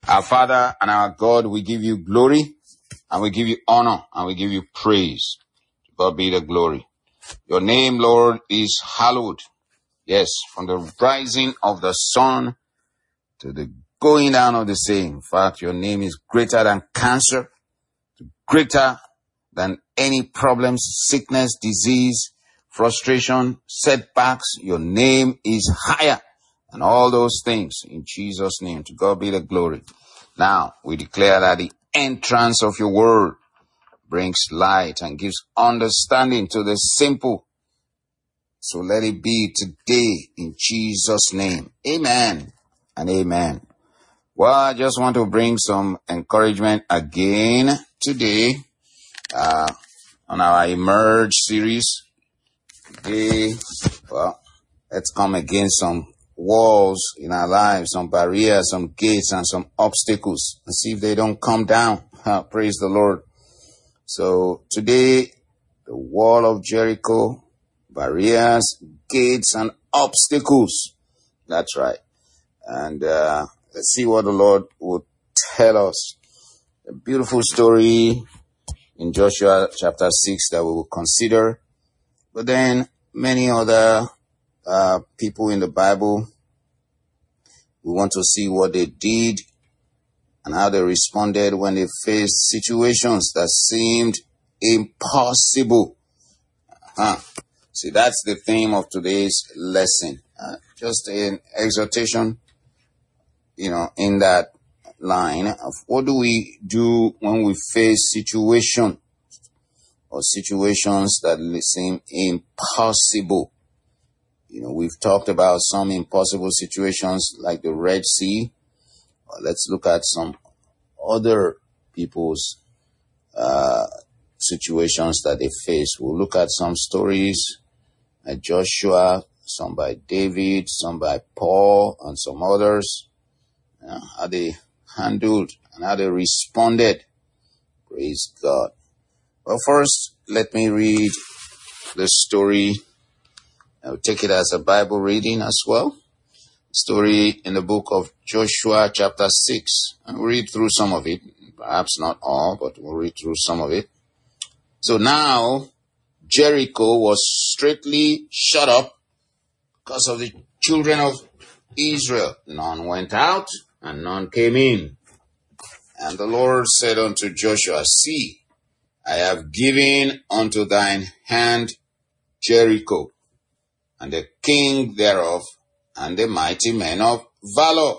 Our Father and our God, we give you glory and we give you honor and we give you praise. To God be the glory. Your name, Lord, is hallowed. Yes, from the rising of the sun to the going down of the same. In fact, your name is greater than cancer, greater than any problems, sickness, disease, frustration, setbacks. Your name is higher than all those things. In Jesus' name, to God be the glory. Now, we declare that the entrance of your word brings light and gives understanding to the simple. So let it be today in Jesus' name. Amen and amen. Well, I just want to bring some encouragement again today on our Emerge series. Today, well, let's come against some walls in our lives, some barriers, some gates, and some obstacles, and see if they don't come down. Praise the Lord. So today, the wall of Jericho, barriers, gates, and obstacles. That's right. And let's see what the Lord will tell us. A beautiful story in Joshua chapter 6 that we will consider. But then many other people in the Bible, we want to see what they did and how they responded when they faced situations that seemed impossible. See, that's the theme of today's lesson. Just an exhortation, in that line of what do we do when we face situations that seem impossible. We've talked about some impossible situations like the Red Sea. Let's look at some other people's situations that they face. We'll look at some stories by Joshua, some by David, some by Paul, and some others. How they handled and how they responded. Praise God. Well, first, let me read the story. I'll take it as a Bible reading as well. Story in the book of Joshua chapter 6. I'll read through some of it. Perhaps not all, but we'll read through some of it. So now, Jericho was straitly shut up because of the children of Israel. None went out and none came in. And the Lord said unto Joshua, See, I have given unto thine hand Jericho, and the king thereof, and the mighty men of valor.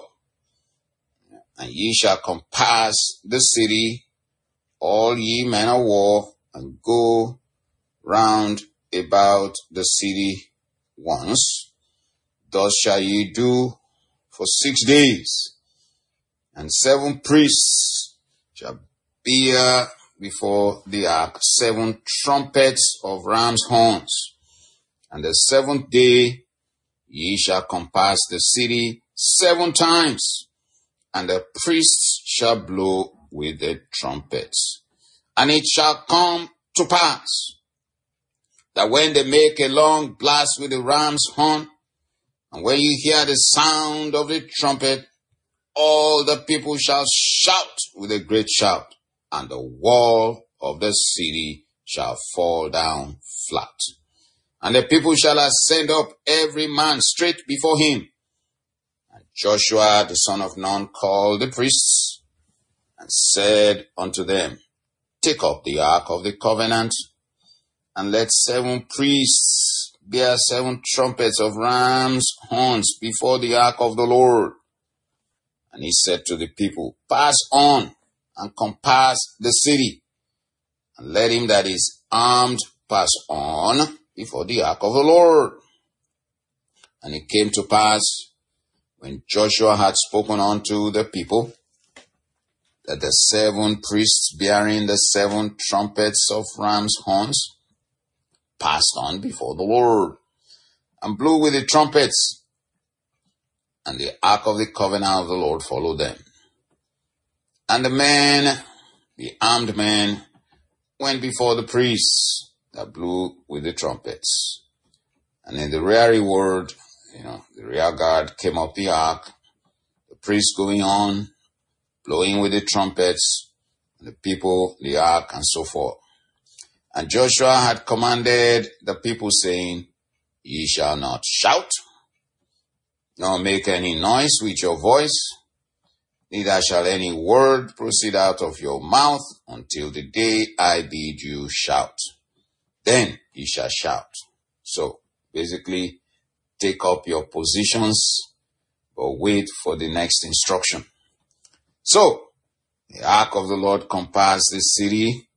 And ye shall compass the city, all ye men of war, and go round about the city once. Thus shall ye do for 6 days. And 7 priests shall bear before the ark 7 trumpets of ram's horns. And the 7th day ye shall compass the city 7 times, and the priests shall blow with the trumpets. And it shall come to pass that when they make a long blast with the ram's horn, and when you hear the sound of the trumpet, all the people shall shout with a great shout, and the wall of the city shall fall down flat. And the people shall ascend up every man straight before him. And Joshua the son of Nun called the priests, and said unto them, Take up the ark of the covenant, and let 7 priests bear 7 trumpets of ram's horns before the ark of the Lord. And he said to the people, Pass on and compass the city, and let him that is armed pass on before the ark of the Lord. And it came to pass, when Joshua had spoken unto the people, that the 7 priests bearing the 7 trumpets of ram's horns passed on before the Lord, and blew with the trumpets, and the ark of the covenant of the Lord followed them. And the armed men, went before the priests that blew with the trumpets. And in the rear ward, the rear guard came up the ark, the priests going on, blowing with the trumpets, the people, the ark, and so forth. And Joshua had commanded the people, saying, Ye shall not shout, nor make any noise with your voice, neither shall any word proceed out of your mouth until the day I bid you shout. Then ye shall shout. So, basically, take up your positions, but wait for the next instruction. So, the ark of the Lord compassed the city,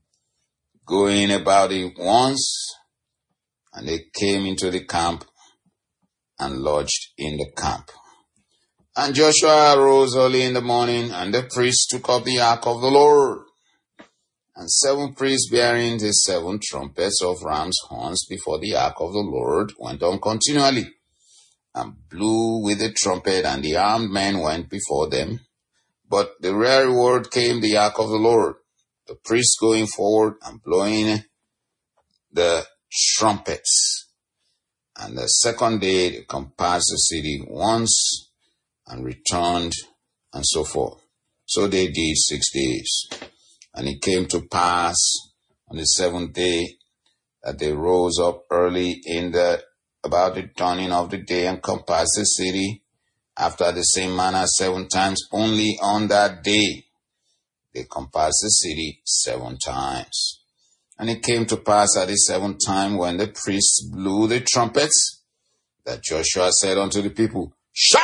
going about it once, and they came into the camp and lodged in the camp. And Joshua arose early in the morning, and the priests took up the ark of the Lord. And 7 priests bearing the 7 trumpets of ram's horns before the ark of the Lord went on continually, and blew with the trumpet, and the armed men went before them. But the rearward came the ark of the Lord, the priests going forward and blowing the trumpets. And the second day they compassed the city once and returned, and so forth. So they did 6 days. And it came to pass on the 7th day that they rose up early about the dawning of the day, and compassed the city after the same manner 7 times. Only on that day they compassed the city 7 times. And it came to pass at the 7th time, when the priests blew the trumpets, that Joshua said unto the people, Shout!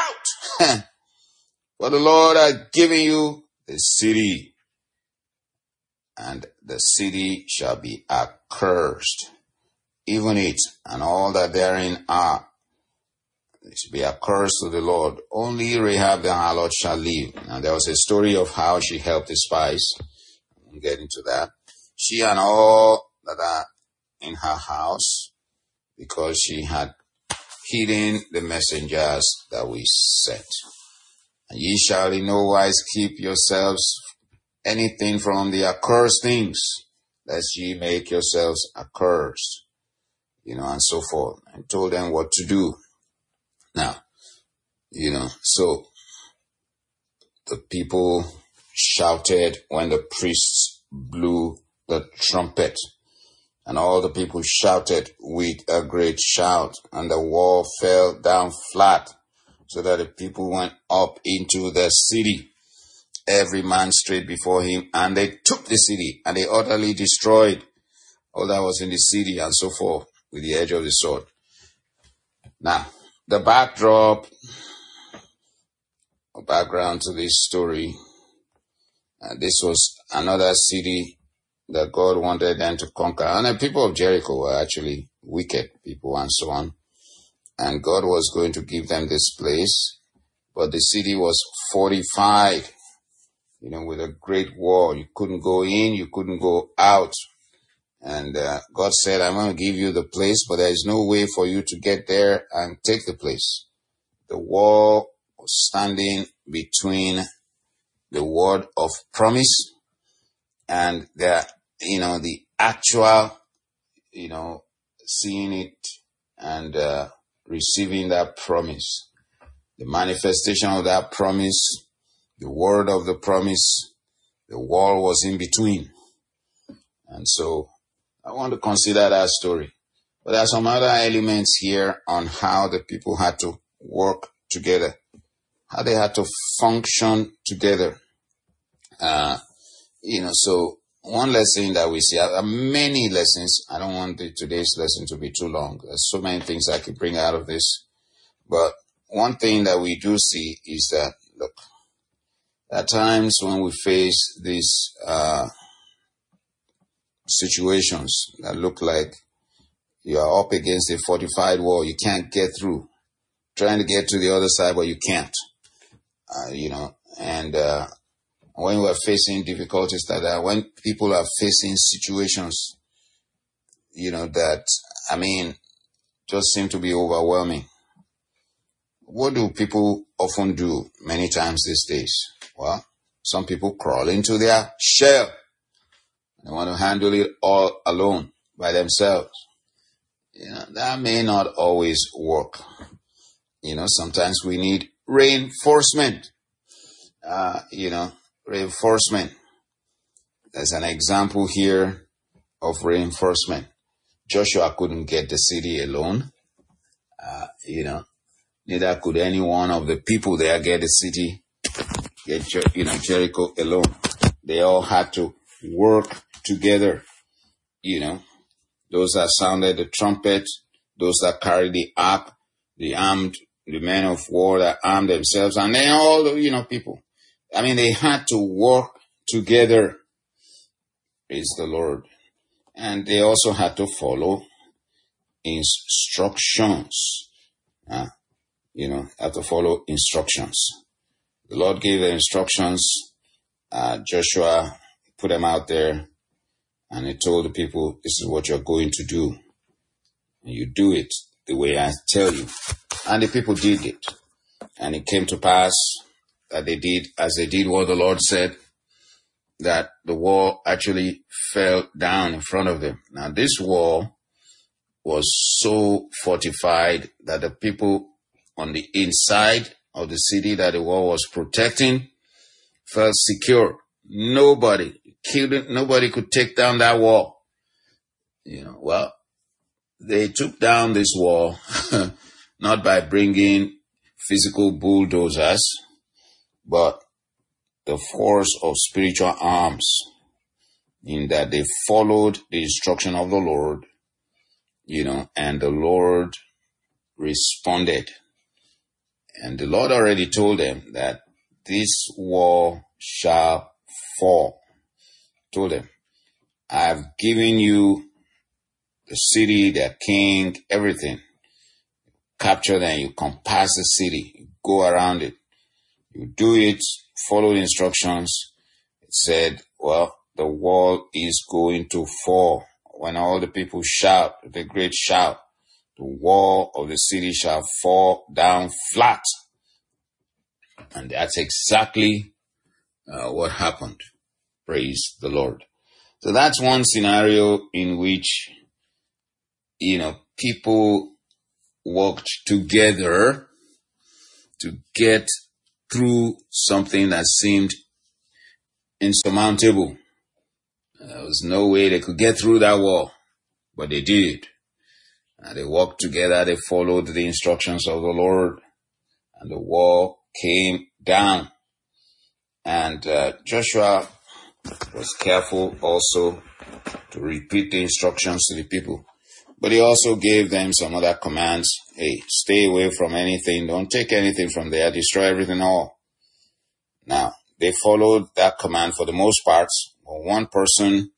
For the Lord hath given you the city, and the city shall be accursed, even it and all that therein are. It shall be accursed to the Lord. Only Rahab the harlot shall live. Now there was a story of how she helped the spies. We'll get into that. She and all that are in her house, because she had hidden the messengers that we sent. And ye shall in no wise keep yourselves anything from the accursed things, lest ye make yourselves accursed, and so forth, and told them what to do. Now, so the people shouted when the priests blew the trumpet, and all the people shouted with a great shout, and the wall fell down flat, so that the people went up into the city, every man straight before him, and they took the city, and they utterly destroyed all that was in the city, and so forth, with the edge of the sword. Now, the background to this story, this was another city that God wanted them to conquer. And the people of Jericho were actually wicked people and so on. And God was going to give them this place, but the city was fortified, with a great wall. You couldn't go in, you couldn't go out. And God said, I'm going to give you the place, but there is no way for you to get there and take the place. The wall was standing between the word of promise and the actual, seeing it and receiving that promise. The manifestation of that promise, the word of the promise, the wall was in between. And so I want to consider that story. But there are some other elements here on how the people had to work together, how they had to function together. So one lesson that we see, many lessons. I don't want today's lesson to be too long. There's so many things I could bring out of this. But one thing that we do see is that, look, at times when we face these situations that look like you are up against a fortified wall, you can't get through, trying to get to the other side, but you can't, and when we're facing difficulties when people are facing situations, that, just seem to be overwhelming. What do people often do many times these days? Well, some people crawl into their shell. They want to handle it all alone by themselves. That may not always work. Sometimes we need reinforcement. reinforcement. There's an example here of reinforcement. Joshua couldn't get the city alone. Neither could any one of the people there get the city, Jericho alone. They all had to work together. Those that sounded the trumpet, those that carried the ark, the men of war that armed themselves, and then all the, people. I mean, they had to work together. Praise the Lord. And they also had to follow instructions. Had to follow instructions. The Lord gave the instructions. Joshua put them out there, and he told the people, this is what you're going to do. And you do it the way I tell you. And the people did it. And it came to pass that they did what the Lord said, that the wall actually fell down in front of them. Now, this wall was so fortified that the people on the inside of the city that the wall was protecting felt secure. Nobody could take down that wall. They took down this wall not by bringing physical bulldozers, but the force of spiritual arms, in that they followed the instruction of the Lord, and the Lord responded. And the Lord already told them that this wall shall fall. Told them, I have given you the city, their king, everything. Capture them, you compass the city, you go around it. You do it, follow the instructions. It said, the wall is going to fall. When all the people shout, the great shout, the wall of the city shall fall down flat. And that's exactly what happened. Praise the Lord. So that's one scenario in which, people worked together to get through something that seemed insurmountable. There was no way they could get through that wall, but they did. And they worked together, they followed the instructions of the Lord, and the wall came down. And Joshua was careful also to repeat the instructions to the people. But he also gave them some other commands. Hey, stay away from anything. Don't take anything from there. Destroy everything all. Now, they followed that command for the most part. But one person,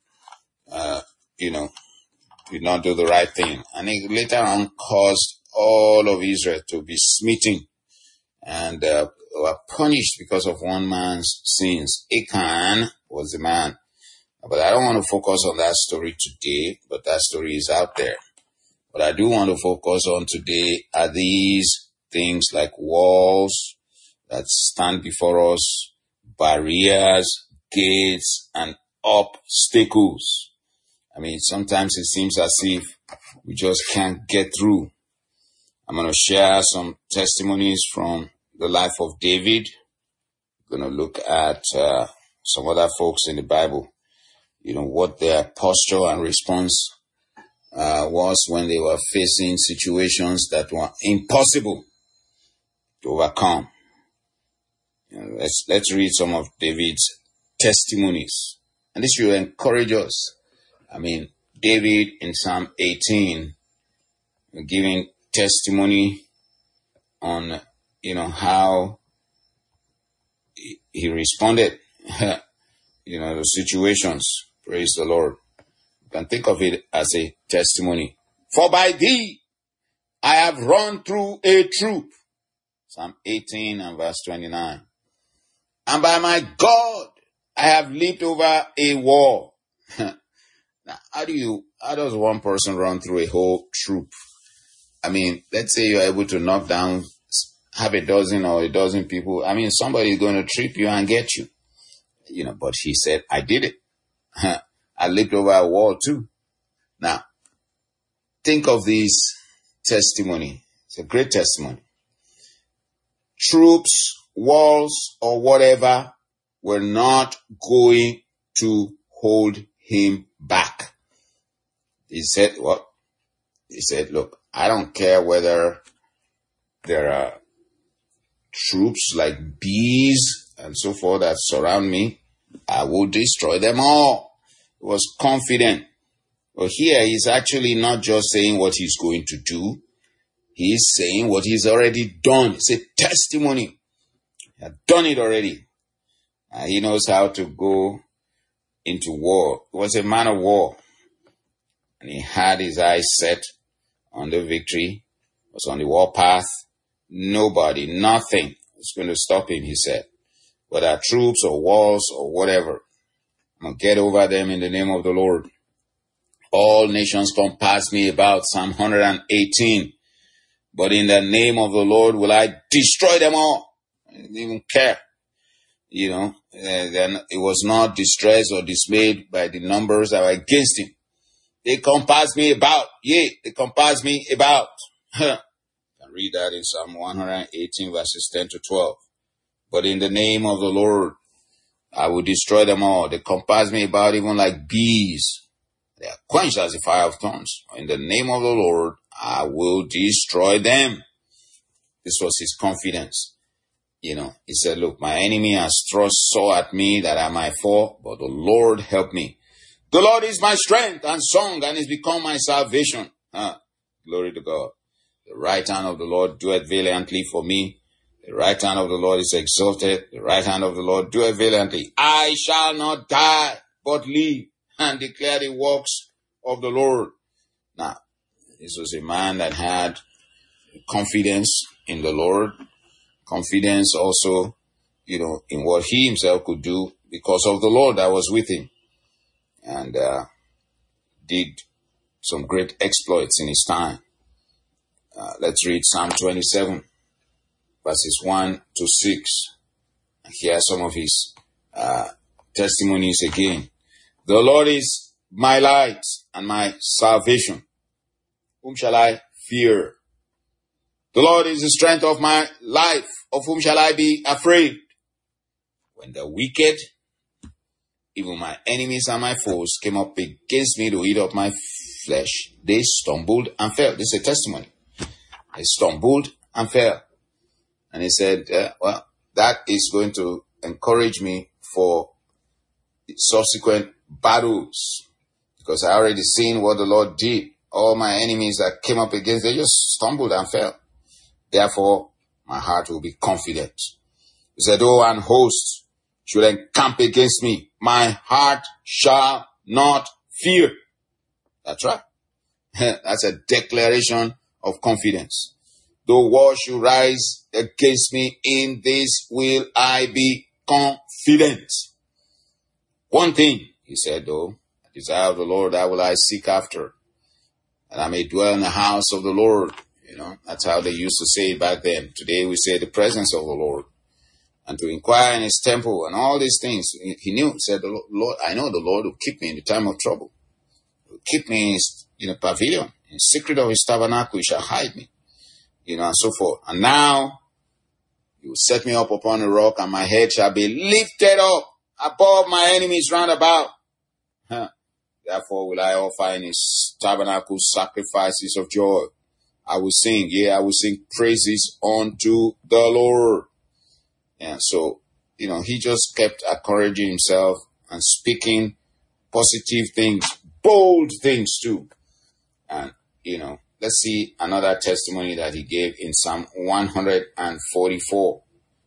did not do the right thing. And it later on caused all of Israel to be smitten and were punished because of one man's sins. Achan was the man. But I don't want to focus on that story today, but that story is out there. What I do want to focus on today are these things like walls that stand before us, barriers, gates, and obstacles. I mean, sometimes it seems as if we just can't get through. I'm going to share some testimonies from the life of David. I'm going to look at some other folks in the Bible, what their posture and response was when they were facing situations that were impossible to overcome. Let's read some of David's testimonies. And this will encourage us. I mean, David in Psalm 18, giving testimony on, how he responded, the situations. Praise the Lord. You can think of it as a testimony. For by thee I have run through a troop. Psalm 18 and verse 29. And by my God, I have leaped over a wall. Now, how does one person run through a whole troop? I mean, let's say you're able to knock down half a dozen or a dozen people. I mean, somebody is going to trip you and get you. But he said, I did it. I leaped over a wall too. Now, think of this testimony. It's a great testimony. Troops walls, or whatever were not going to hold him back. He said, what? He said, look, I don't care whether there are troops like bees and so forth that surround me. I will destroy them all. He was confident. But here he's actually not just saying what he's going to do. He's saying what he's already done. It's a testimony. He had done it already. He knows how to go into war. He was a man of war. And he had his eyes set on the victory. He was on the war path. Nobody, nothing was going to stop him, he said. Whether troops or walls or whatever. I'm going to get over them in the name of the Lord. All nations compass me about, Psalm 118. But in the name of the Lord will I destroy them all. I didn't even care. Then it was not distressed or dismayed by the numbers that were against him. They compass me about. Yea, they compass me about. You can read that in Psalm 118 verses 10 to 12. But in the name of the Lord, I will destroy them all. They compass me about even like bees. They are quenched as a fire of thorns. In the name of the Lord, I will destroy them. This was his confidence. He said, look, my enemy has thrust sore at me that I might fall, but the Lord help me. The Lord is my strength and song, and is become my salvation. Glory to God. The right hand of the Lord doeth valiantly for me. The right hand of the Lord is exalted. The right hand of the Lord doeth valiantly. I shall not die, but live and declare the works of the Lord. Now, this was a man that had confidence in the Lord. Confidence also, in what he himself could do because of the Lord that was with him. And did some great exploits in his time. Let's read Psalm 27, verses 1 to 6. And here are some of his testimonies again. The Lord is my light and my salvation. Whom shall I fear? The Lord is the strength of my life. Of whom shall I be afraid? When the wicked, even my enemies and my foes, came up against me to eat up my flesh, they stumbled and fell. This is a testimony. They stumbled and fell. And he said, that is going to encourage me for subsequent battles. Because I already seen what the Lord did. All my enemies that came up against, they just stumbled and fell. Therefore, my heart will be confident. He said, though an host should encamp against me, my heart shall not fear. That's right. That's a declaration of confidence. Though war should rise against me, in this will I be confident. One thing, he said, though, the desire of the Lord, that will I seek after, that I may dwell in the house of the Lord. That's how they used to say it back then. Today we say the presence of the Lord. And to inquire in his temple and all these things. He knew, he said, the Lord, I know the Lord will keep me in the time of trouble. He will keep me in a pavilion. In the secret of his tabernacle, he shall hide me. And so forth. And now, he will set me up upon a rock, and my head shall be lifted up above my enemies round about. Therefore will I offer in his tabernacle sacrifices of joy. I will sing praises unto the Lord. And so, he just kept encouraging himself and speaking positive things, bold things too. And, let's see another testimony that he gave in Psalm 144.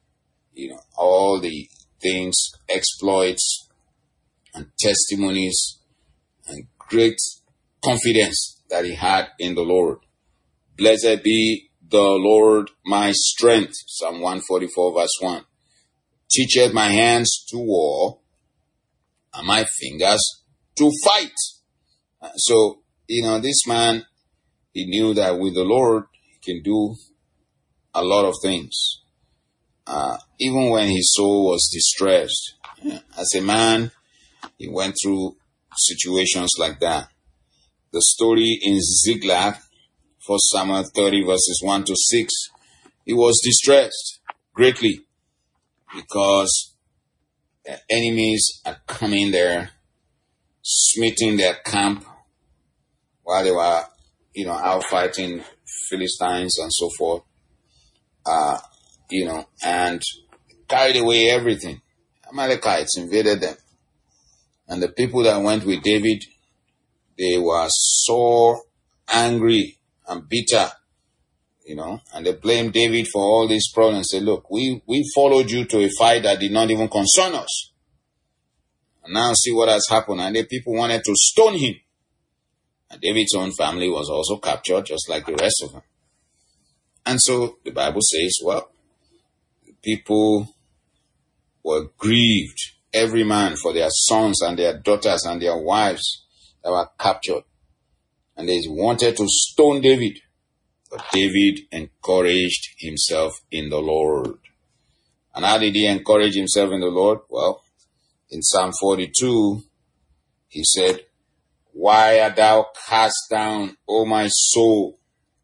All the things, exploits and testimonies and great confidence that he had in the Lord. Blessed be the Lord my strength. Psalm 144 verse 1. Teacheth my hands to war and my fingers to fight. So, this man, he knew that with the Lord, he can do a lot of things. Even when his soul was distressed. As a man, he went through situations like that. The story in Ziklag, 1 Samuel 30 verses 1 to 6, he was distressed greatly. because the enemies are coming there, smitten their camp while they were, out fighting Philistines and so forth, and carried away everything. Amalekites invaded them. And the people that went with David, they were so angry and bitter, and they blamed David for all these problems. Say, look, we followed you to a fight that did not even concern us. And now see what has happened. And the people wanted to stone him. And David's own family was also captured, just like the rest of them. And so the Bible says, well, people were grieved, every man for their sons and their daughters and their wives that were captured. And they wanted to stone David. But David encouraged himself in the Lord. And how did he encourage himself in the Lord? Well, in Psalm 42, he said, why art thou cast down, O my soul?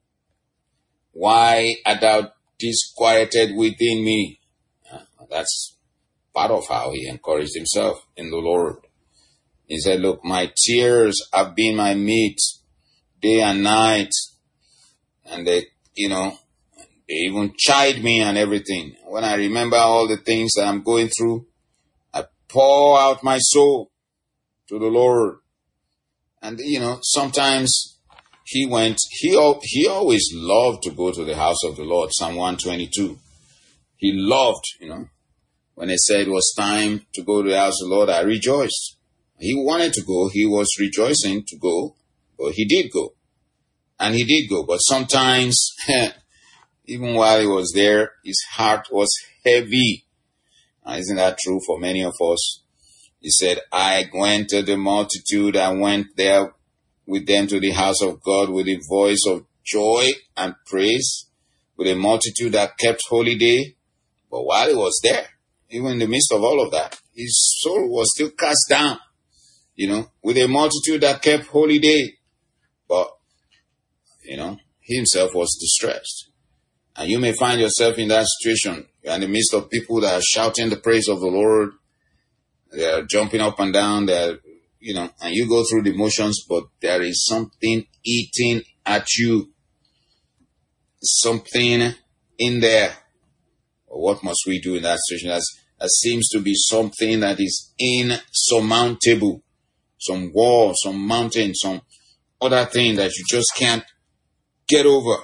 Why art thou disquieted within me? That's part of how he encouraged himself in the Lord. He said, look, my tears have been my meat day and night. And they even chide me and everything. When I remember all the things that I'm going through, I pour out my soul to the Lord. And, sometimes he always loved to go to the house of the Lord. Psalm 122. He loved, when they said it was time to go to the house of the Lord, I rejoiced. He wanted to go. He was rejoicing to go, but he did go. And he did go. But sometimes, even while he was there, his heart was heavy. Isn't that true for many of us? He said, I went to the multitude. I went there with them to the house of God with a voice of joy and praise, with a multitude that kept holy day. But while he was there, even in the midst of all of that, his soul was still cast down, with a multitude that kept holy day. But, he himself was distressed. And you may find yourself in that situation. You're in the midst of people that are shouting the praise of the Lord. They're jumping up and down. They're, and you go through the motions, but there is something eating at you. Something in there. What must we do in that situation? That seems to be something that is insurmountable. Some wall, some mountain, some other thing that you just can't get over.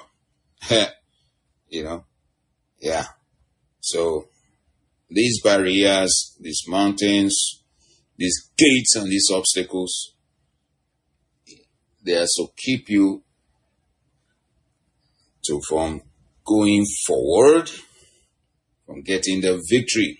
Yeah. So these barriers, these mountains, these gates and these obstacles, they are to keep you from going forward, from getting the victory,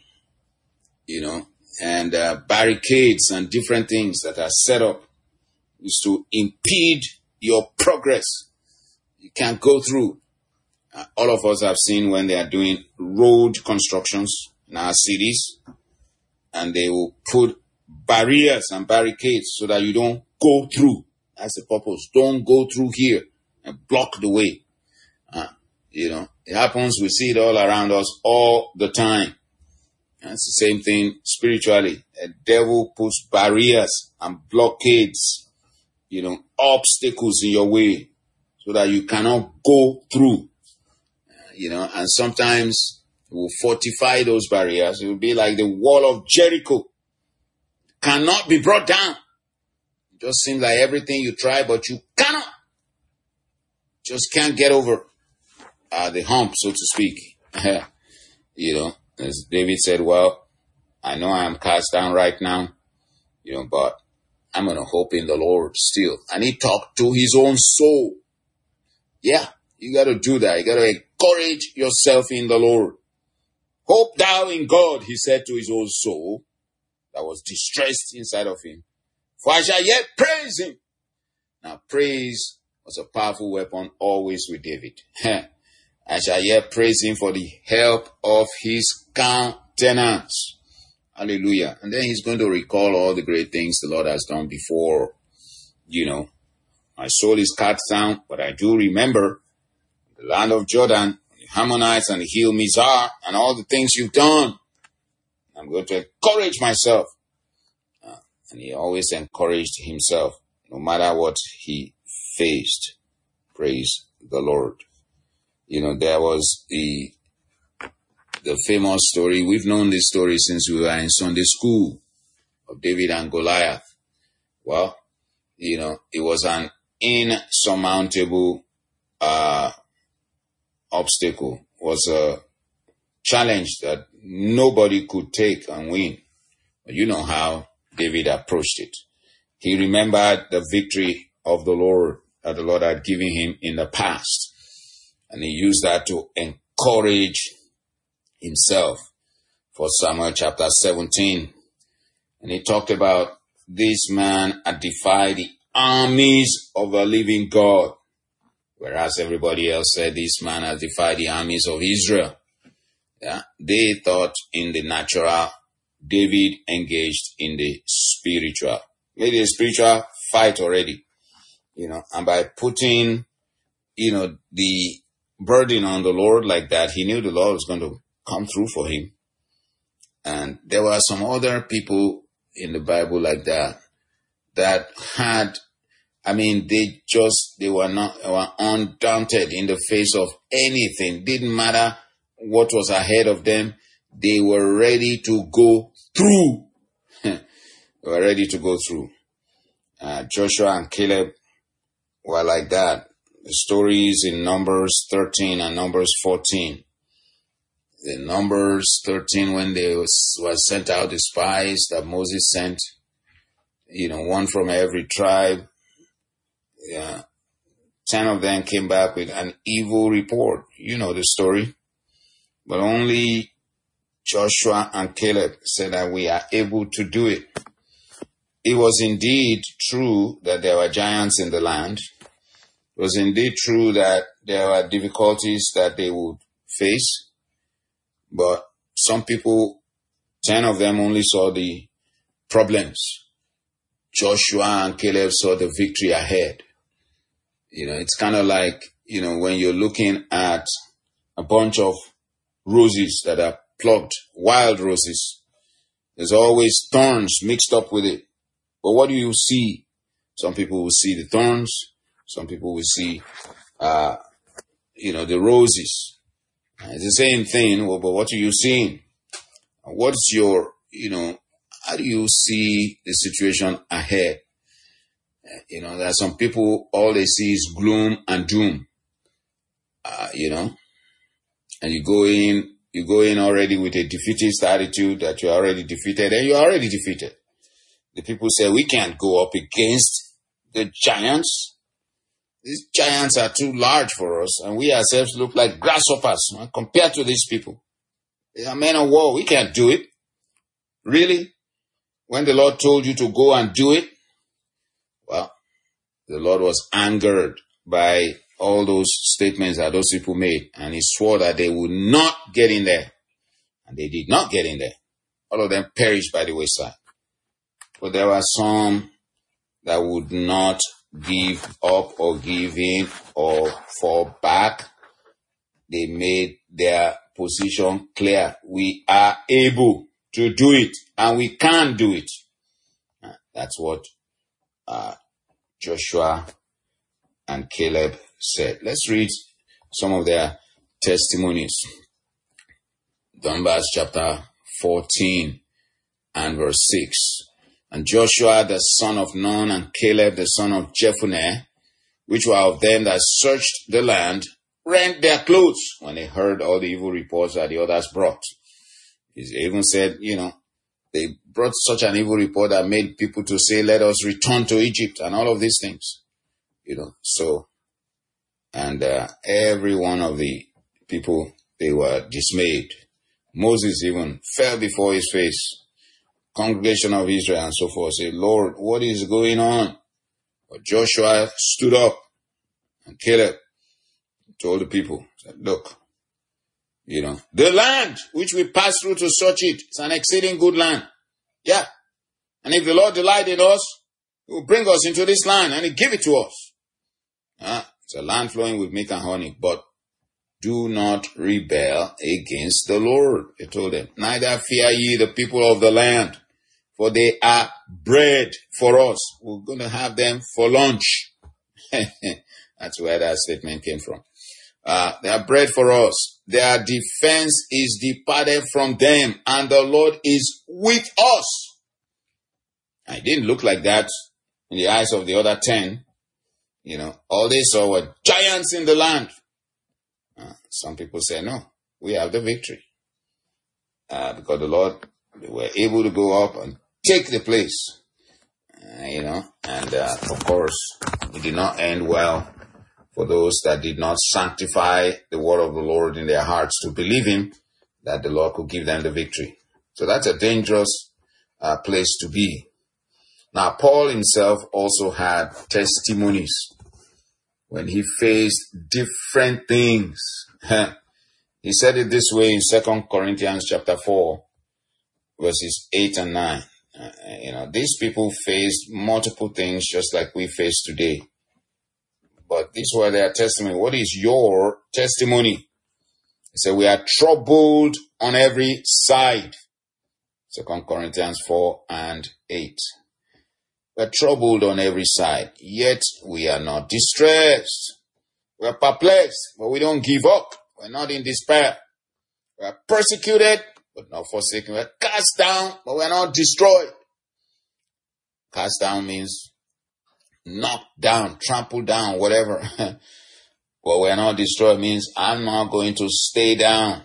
and barricades and different things that are set up is to impede your progress. You can't go through. All of us have seen when they are doing road constructions in our cities, and they will put barriers and barricades so that you don't go through. That's the purpose. Don't go through here and block the way. It happens. We see it all around us all the time. And it's the same thing spiritually. The devil puts barriers and blockades, obstacles in your way so that you cannot go through. And sometimes it will fortify those barriers. It will be like the wall of Jericho. Cannot be brought down. It just seems like everything you try, but you cannot. Just can't get over the hump, so to speak. As David said, well, I know I am cast down right now, but I'm going to hope in the Lord still. And he talked to his own soul. Yeah, you got to do that. You got to encourage yourself in the Lord. Hope thou in God, he said to his own soul that was distressed inside of him. For I shall yet praise him. Now, praise was a powerful weapon always with David. I shall yet praise him for the help of his countenance. Hallelujah. And then he's going to recall all the great things the Lord has done before. My soul is cast down, but I do remember the land of Jordan, the Ammonites and the hill Mizar, and all the things you've done. I'm going to encourage myself. And he always encouraged himself, no matter what he faced. Praise the Lord. There was the famous story. We've known this story since we were in Sunday school, of David and Goliath. Well, it was an insurmountable obstacle. It was a challenge that nobody could take and win. But you know how David approached it. He remembered the victory of the Lord that the Lord had given him in the past. And he used that to encourage himself. For Samuel chapter 17. And he talked about this man had defied the armies of the living God. Whereas everybody else said this man has defied the armies of Israel. Yeah, they thought in the natural, David engaged in the spiritual. Made a spiritual fight already, and by putting, the burden on the Lord like that, he knew the Lord was going to come through for him. And there were some other people in the Bible like that had, they were undaunted in the face of anything. Didn't matter what was ahead of them. They were ready to go through. They were ready to go through. Joshua and Caleb were like that. The stories in Numbers 13 and Numbers 14. The Numbers 13, when they were sent out, the spies that Moses sent, one from every tribe. 10 of them came back with an evil report. You know the story. But only Joshua and Caleb said that we are able to do it. It was indeed true that there were giants in the land. It was indeed true that there were difficulties that they would face. But some people, 10 of them only saw the problems. Joshua and Caleb saw the victory ahead. It's kind of like, when you're looking at a bunch of roses that are plucked, wild roses, there's always thorns mixed up with it. But what do you see? Some people will see the thorns. Some people will see, the roses. It's the same thing, but what are you seeing? What's your, how do you see the situation ahead? There are some people, all they see is gloom and doom, and you go in already with a defeatist attitude that you're already defeated, and you're already defeated. The people say, we can't go up against the giants. These giants are too large for us, and we ourselves look like grasshoppers compared to these people. They are men of war. We can't do it. Really? When the Lord told you to go and do it, well, the Lord was angered by all those statements that those people made, and he swore that they would not get in there. And they did not get in there. All of them perished by the wayside. But there were some that would not give up or give in or fall back. They made their position clear. We are able to do it, and we can do it. That's what Joshua and Caleb said. Let's read some of their testimonies. Numbers chapter 14 and verse 6. And Joshua the son of Nun and Caleb the son of Jephunneh, which were of them that searched the land, rent their clothes when they heard all the evil reports that the others brought. He even said, they brought such an evil report that made people to say, let us return to Egypt and all of these things. And every one of the people, they were dismayed. Moses even fell before his face. Congregation of Israel and so forth said, Lord, what is going on? But Joshua stood up, and Caleb told the people, said, look, the land which we passed through to search it, it's an exceeding good land. Yeah. And if the Lord delight in us, he will bring us into this land and he give it to us. It's a land flowing with milk and honey. But do not rebel against the Lord. He told them, neither fear ye the people of the land, for they are bread for us. We're going to have them for lunch. That's where that statement came from. They are bread for us. Their defense is departed from them, and the Lord is with us. It didn't look like that in the eyes of the other 10. All they saw were giants in the land. Some people say, no, we have the victory. Because the Lord, they were able to go up and take the place. Of course, it did not end well for those that did not sanctify the word of the Lord in their hearts to believe him, that the Lord could give them the victory. So that's a dangerous place to be. Now, Paul himself also had testimonies when he faced different things. He said it this way in 2 Corinthians chapter 4, verses 8 and 9. These people faced multiple things just like we face today. But these were their testimony. What is your testimony? He said, we are troubled on every side. 2 Corinthians 4 and 8. We are troubled on every side, yet we are not distressed. We are perplexed, but we don't give up. We're not in despair. We are persecuted, but not forsaken. We are cast down, but we are not destroyed. Cast down means knocked down, trampled down, whatever. But we are not destroyed means I'm not going to stay down.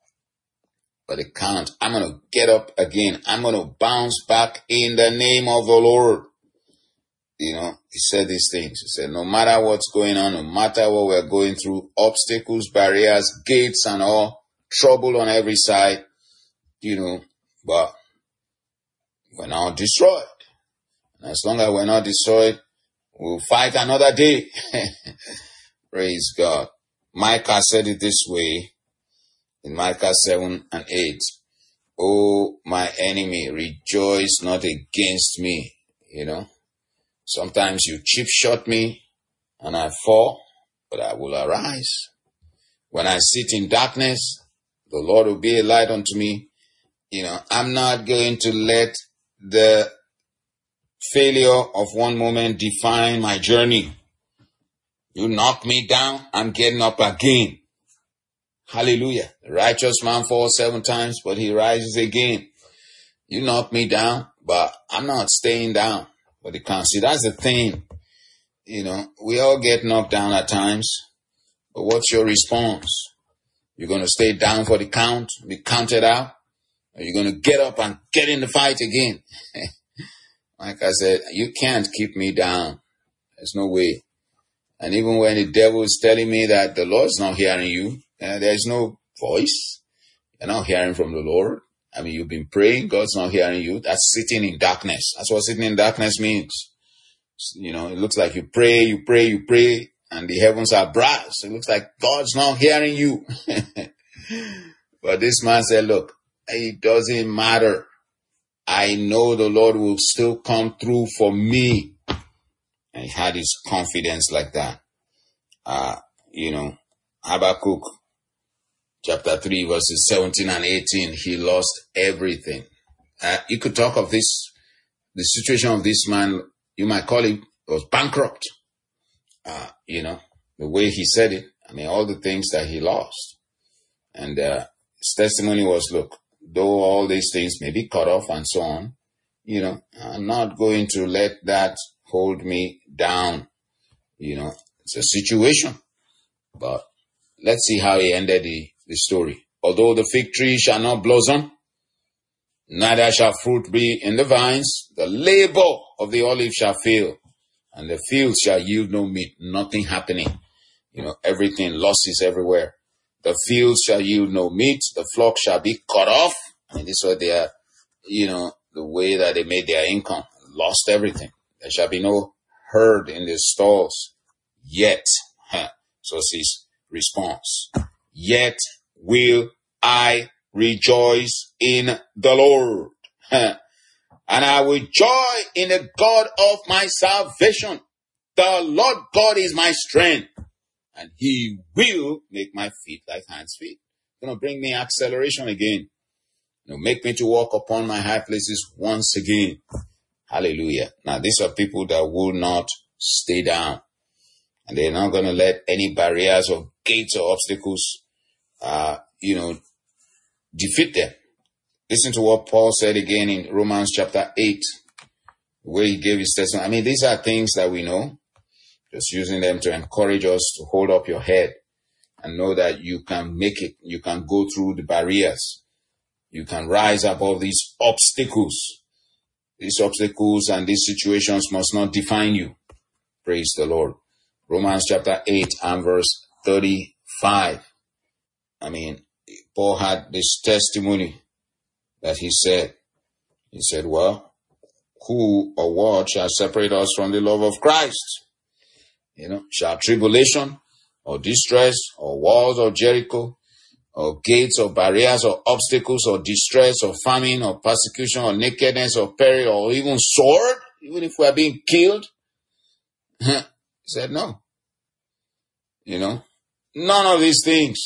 But it can't. I'm going to get up again. I'm going to bounce back in the name of the Lord. He said these things. He said, no matter what's going on, no matter what we're going through, obstacles, barriers, gates and all, trouble on every side, but we're not destroyed. And as long as we're not destroyed, we'll fight another day. Praise God. Micah said it this way in Micah 7 and 8. Oh, my enemy, rejoice not against me. Sometimes you chip shot me and I fall, but I will arise. When I sit in darkness, the Lord will be a light unto me. I'm not going to let the failure of one moment define my journey. You knock me down, I'm getting up again. Hallelujah. The righteous man falls 7 times, but he rises again. You knock me down, but I'm not staying down. But you can't see. That's the thing. We all get knocked down at times. But what's your response? You're going to stay down for the count, be counted out? Or you're going to get up and get in the fight again? Like I said, you can't keep me down. There's no way. And even when the devil is telling me that the Lord's not hearing you, there's no voice. You're not hearing from the Lord. You've been praying, God's not hearing you. That's sitting in darkness. That's what sitting in darkness means. It looks like you pray, and the heavens are brass. It looks like God's not hearing you. But this man said, look, it doesn't matter. I know the Lord will still come through for me. And he had his confidence like that. Habakkuk chapter 3 verses 17 and 18, he lost everything. You could talk of the situation of this man, you might call it was bankrupt. The way he said it, all the things that he lost. And his testimony was, look, though all these things may be cut off and so on, I'm not going to let that hold me down. It's a situation. But let's see how he ended the story. Although the fig tree shall not blossom, neither shall fruit be in the vines, the labor of the olive shall fail, and the field shall yield no meat. Nothing happening. Everything, losses everywhere. The field shall yield no meat, the flock shall be cut off. This was their, the way that they made their income. Lost everything. There shall be no herd in the stalls. Yet, so it's his response. Yet will I rejoice in the Lord. And I will joy in the God of my salvation. The Lord God is my strength. and he will make my feet like hinds feet. Going to bring me acceleration again. Make me to walk upon my high places once again. Hallelujah. Now, these are people that will not stay down. And they're not going to let any barriers or gates or obstacles, defeat them. Listen to what Paul said again in Romans chapter 8, where he gave his testimony. I mean, these are things that we know, just using them to encourage us to hold up your head and know that you can make it. You can go through the barriers. You can rise above these obstacles. These obstacles and these situations must not define you. Praise the Lord. Romans chapter 8 and verse 35. I mean, Paul had this testimony that he said, well, who or what shall separate us from the love of Christ? Shall tribulation or distress or walls of Jericho or gates or barriers or obstacles or distress or famine or persecution or nakedness or peril or even sword, even if we are being killed? He said no. None of these things.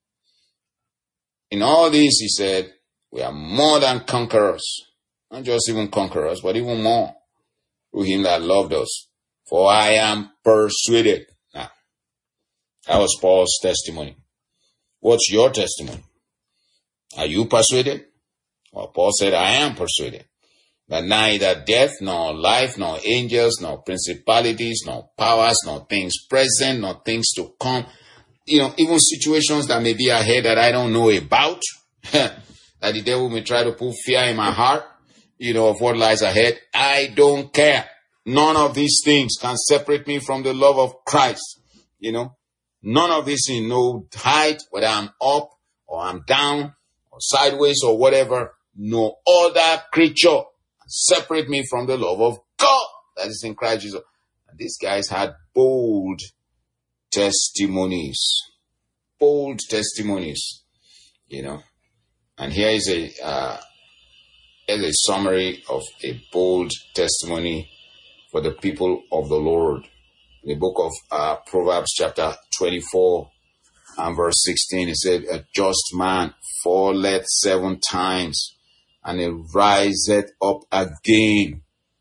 In all these, he said, we are more than conquerors. Not just even conquerors, but even more through him that loved us. For I am persuaded. Now, that was Paul's testimony. What's your testimony? Are you persuaded? Well, Paul said, I am persuaded that neither death, nor life, nor angels, nor principalities, nor powers, nor things present, nor things to come, even situations that may be ahead that I don't know about, that the devil may try to put fear in my heart, of what lies ahead. I don't care. None of these things can separate me from the love of Christ. None of this in no height, whether I'm up or I'm down or sideways or whatever, no other creature can separate me from the love of God that is in Christ Jesus. And these guys had bold testimonies. Bold testimonies, And here is a summary of a bold testimony for the people of the Lord. In the book of Proverbs chapter 24 and verse 16, it said, a just man falleth 7 times and he riseth up again,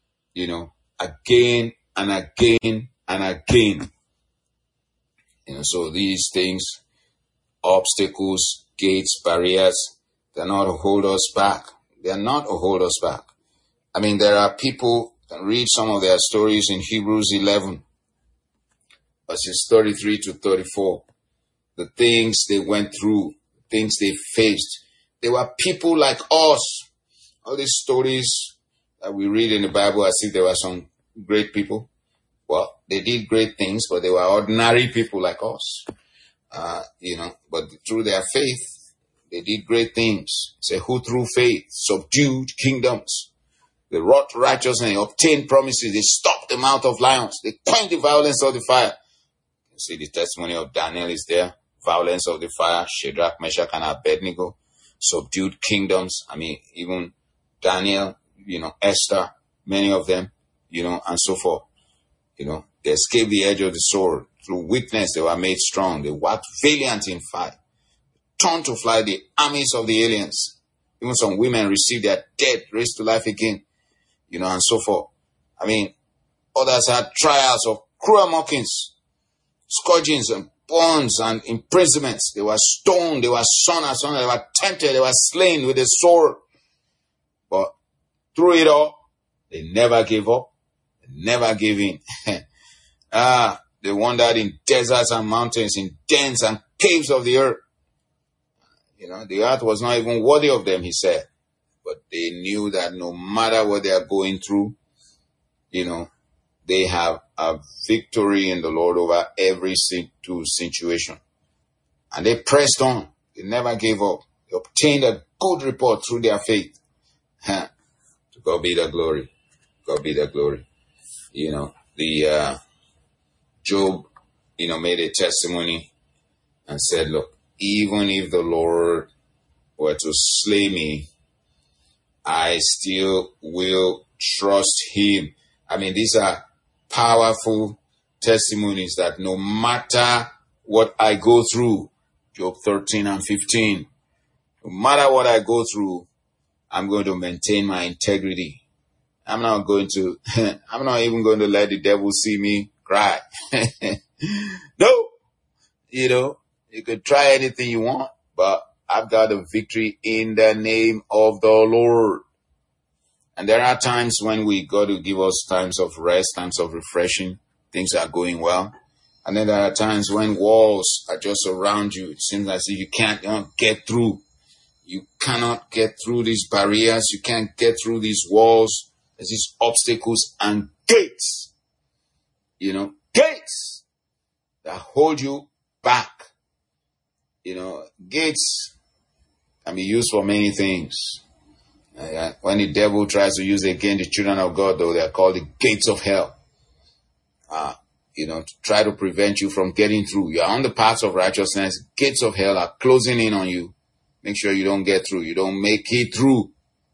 again and again and again. So these things, obstacles, gates, barriers, they're not to hold us back. They're not to hold us back. I mean, there are people, can read some of their stories in Hebrews 11, verses 33 to 34. The things they went through, things they faced. They were people like us. All these stories that we read in the Bible as if there were some great people. Well, they did great things, but they were ordinary people like us. But through their faith, they did great things. Say, who through faith subdued kingdoms. They wrought righteousness, they obtained promises. They stopped the mouth of lions. They quenched the violence of the fire. You see the testimony of Daniel is there. Violence of the fire. Shadrach, Meshach, and Abednego subdued kingdoms. I mean, even Daniel, Esther, many of them, and so forth. They escaped the edge of the sword. Through weakness, they were made strong. They walked valiant in fight. Turned to fly the armies of the aliens. Even some women received their dead raised to life again, and so forth. I mean, others had trials of cruel mockings, scourgings and bonds and imprisonments. They were stoned, they were sawn asunder, they were tempted, they were slain with a sword. But through it all, they never gave up, they never gave in. They wandered in deserts and mountains, in dens and caves of the earth. The earth was not even worthy of them, he said. But they knew that no matter what they are going through, they have a victory in the Lord over every situation. And they pressed on. They never gave up. They obtained a good report through their faith. To God be the glory. God be the glory. Job, made a testimony and said, look, even if the Lord were to slay me, I still will trust him. I mean, these are powerful testimonies that no matter what I go through. Job 13 and 15. No matter what I go through, I'm going to maintain my integrity. I'm not even going to let the devil see me cry. No, you could try anything you want, but I've got a victory in the name of the Lord. And there are times when we got to give us times of rest, times of refreshing. Things are going well. And then there are times when walls are just around you. It seems as if you can't get through. You cannot get through these barriers. You can't get through these walls. There's these obstacles and gates. Gates that hold you back. Gates can be used for many things. When the devil tries to use against the children of God, though, they are called the gates of hell. To try to prevent you from getting through. You are on the path of righteousness. Gates of hell are closing in on you. Make sure you don't get through. You don't make it through.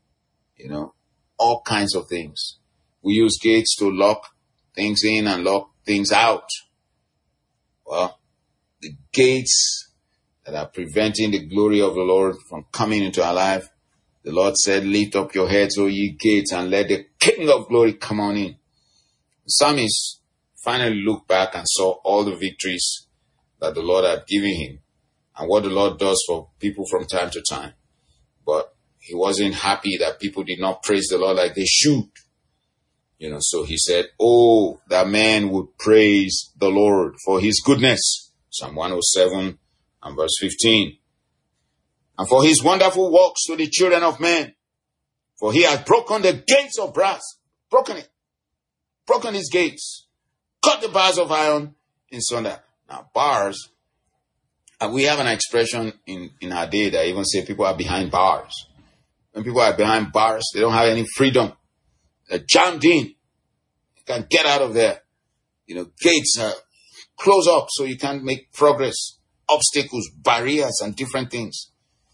All kinds of things. We use gates to lock things in and lock things out. Well, the gates that are preventing the glory of the Lord from coming into our life, the Lord said, lift up your heads, O ye gates, and let the King of glory come on in. The psalmist finally looked back and saw all the victories that the Lord had given him and what the Lord does for people from time to time. But he wasn't happy that people did not praise the Lord like they should. So he said, oh, that man would praise the Lord for his goodness. Psalm 107 and verse 15. And for his wonderful works to the children of men. For he has broken the gates of brass. Broken his gates. Cut the bars of iron in sunder. Now bars, we have an expression in our day that even say people are behind bars. When people are behind bars, they don't have any freedom. They're jammed in. You can't get out of there. Gates are closed up so you can't make progress. Obstacles, barriers, and different things.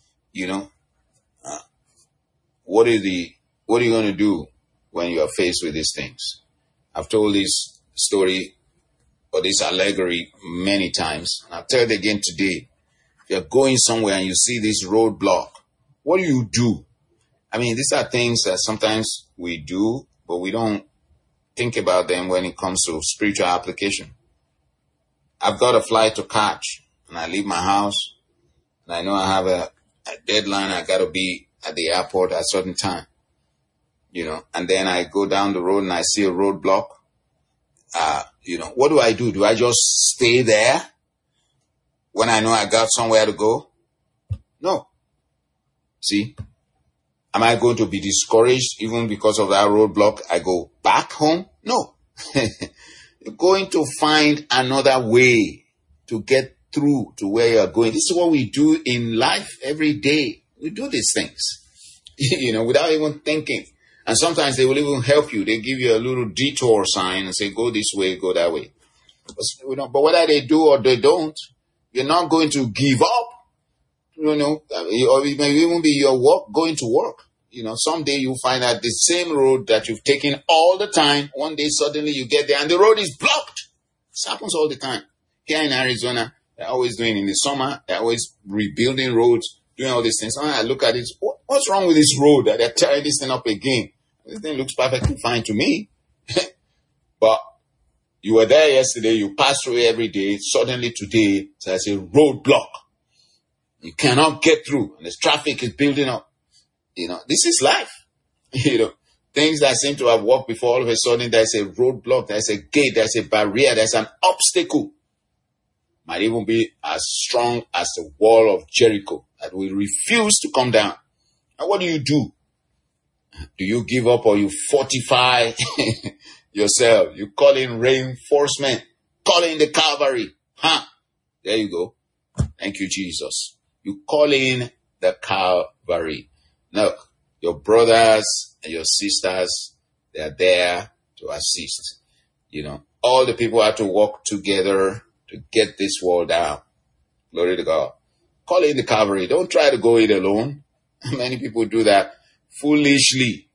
What are you going to do when you are faced with these things? I've told this story or this allegory many times, and I'll tell it again today. If you're going somewhere and you see this roadblock, what do? These are things that sometimes we do, but we don't think about them when it comes to spiritual application. I've got a flight to catch, and I leave my house, and I know I have a deadline. I got to be at the airport at a certain time, and then I go down the road and I see a roadblock. What do? Do I just stay there when I know I got somewhere to go? No. See, am I going to be discouraged even because of that roadblock? I go back home? No. You're going to find another way to get through to where you're going. This is what we do in life every day. We do these things, without even thinking. And sometimes they will even help you. They give you a little detour sign and say, go this way, go that way. But whether they do or they don't, you're not going to give up. Or it may even be your work, going to work. Someday you'll find that the same road that you've taken all the time, one day suddenly you get there and the road is blocked. This happens all the time. Here in Arizona, they're always doing in the summer, they're always rebuilding roads, doing all these things. When I look at it, what's wrong with this road that they're tearing this thing up again? This thing looks perfectly fine to me. But you were there yesterday, you pass through it every day, suddenly today, there's a roadblock. You cannot get through, and the traffic is building up. This is life. Things that seem to have worked before, all of a sudden there's a roadblock, there's a gate, there's a barrier, there's an obstacle. Might even be as strong as the wall of Jericho that will refuse to come down. And what do? Do you give up or you fortify yourself? You call in reinforcement, call in the cavalry. There you go. Thank you, Jesus. You call in the cavalry. Look, your brothers and your sisters, they are there to assist. All the people have to work together to get this wall down. Glory to God. Call in the cavalry. Don't try to go it alone. Many people do that foolishly.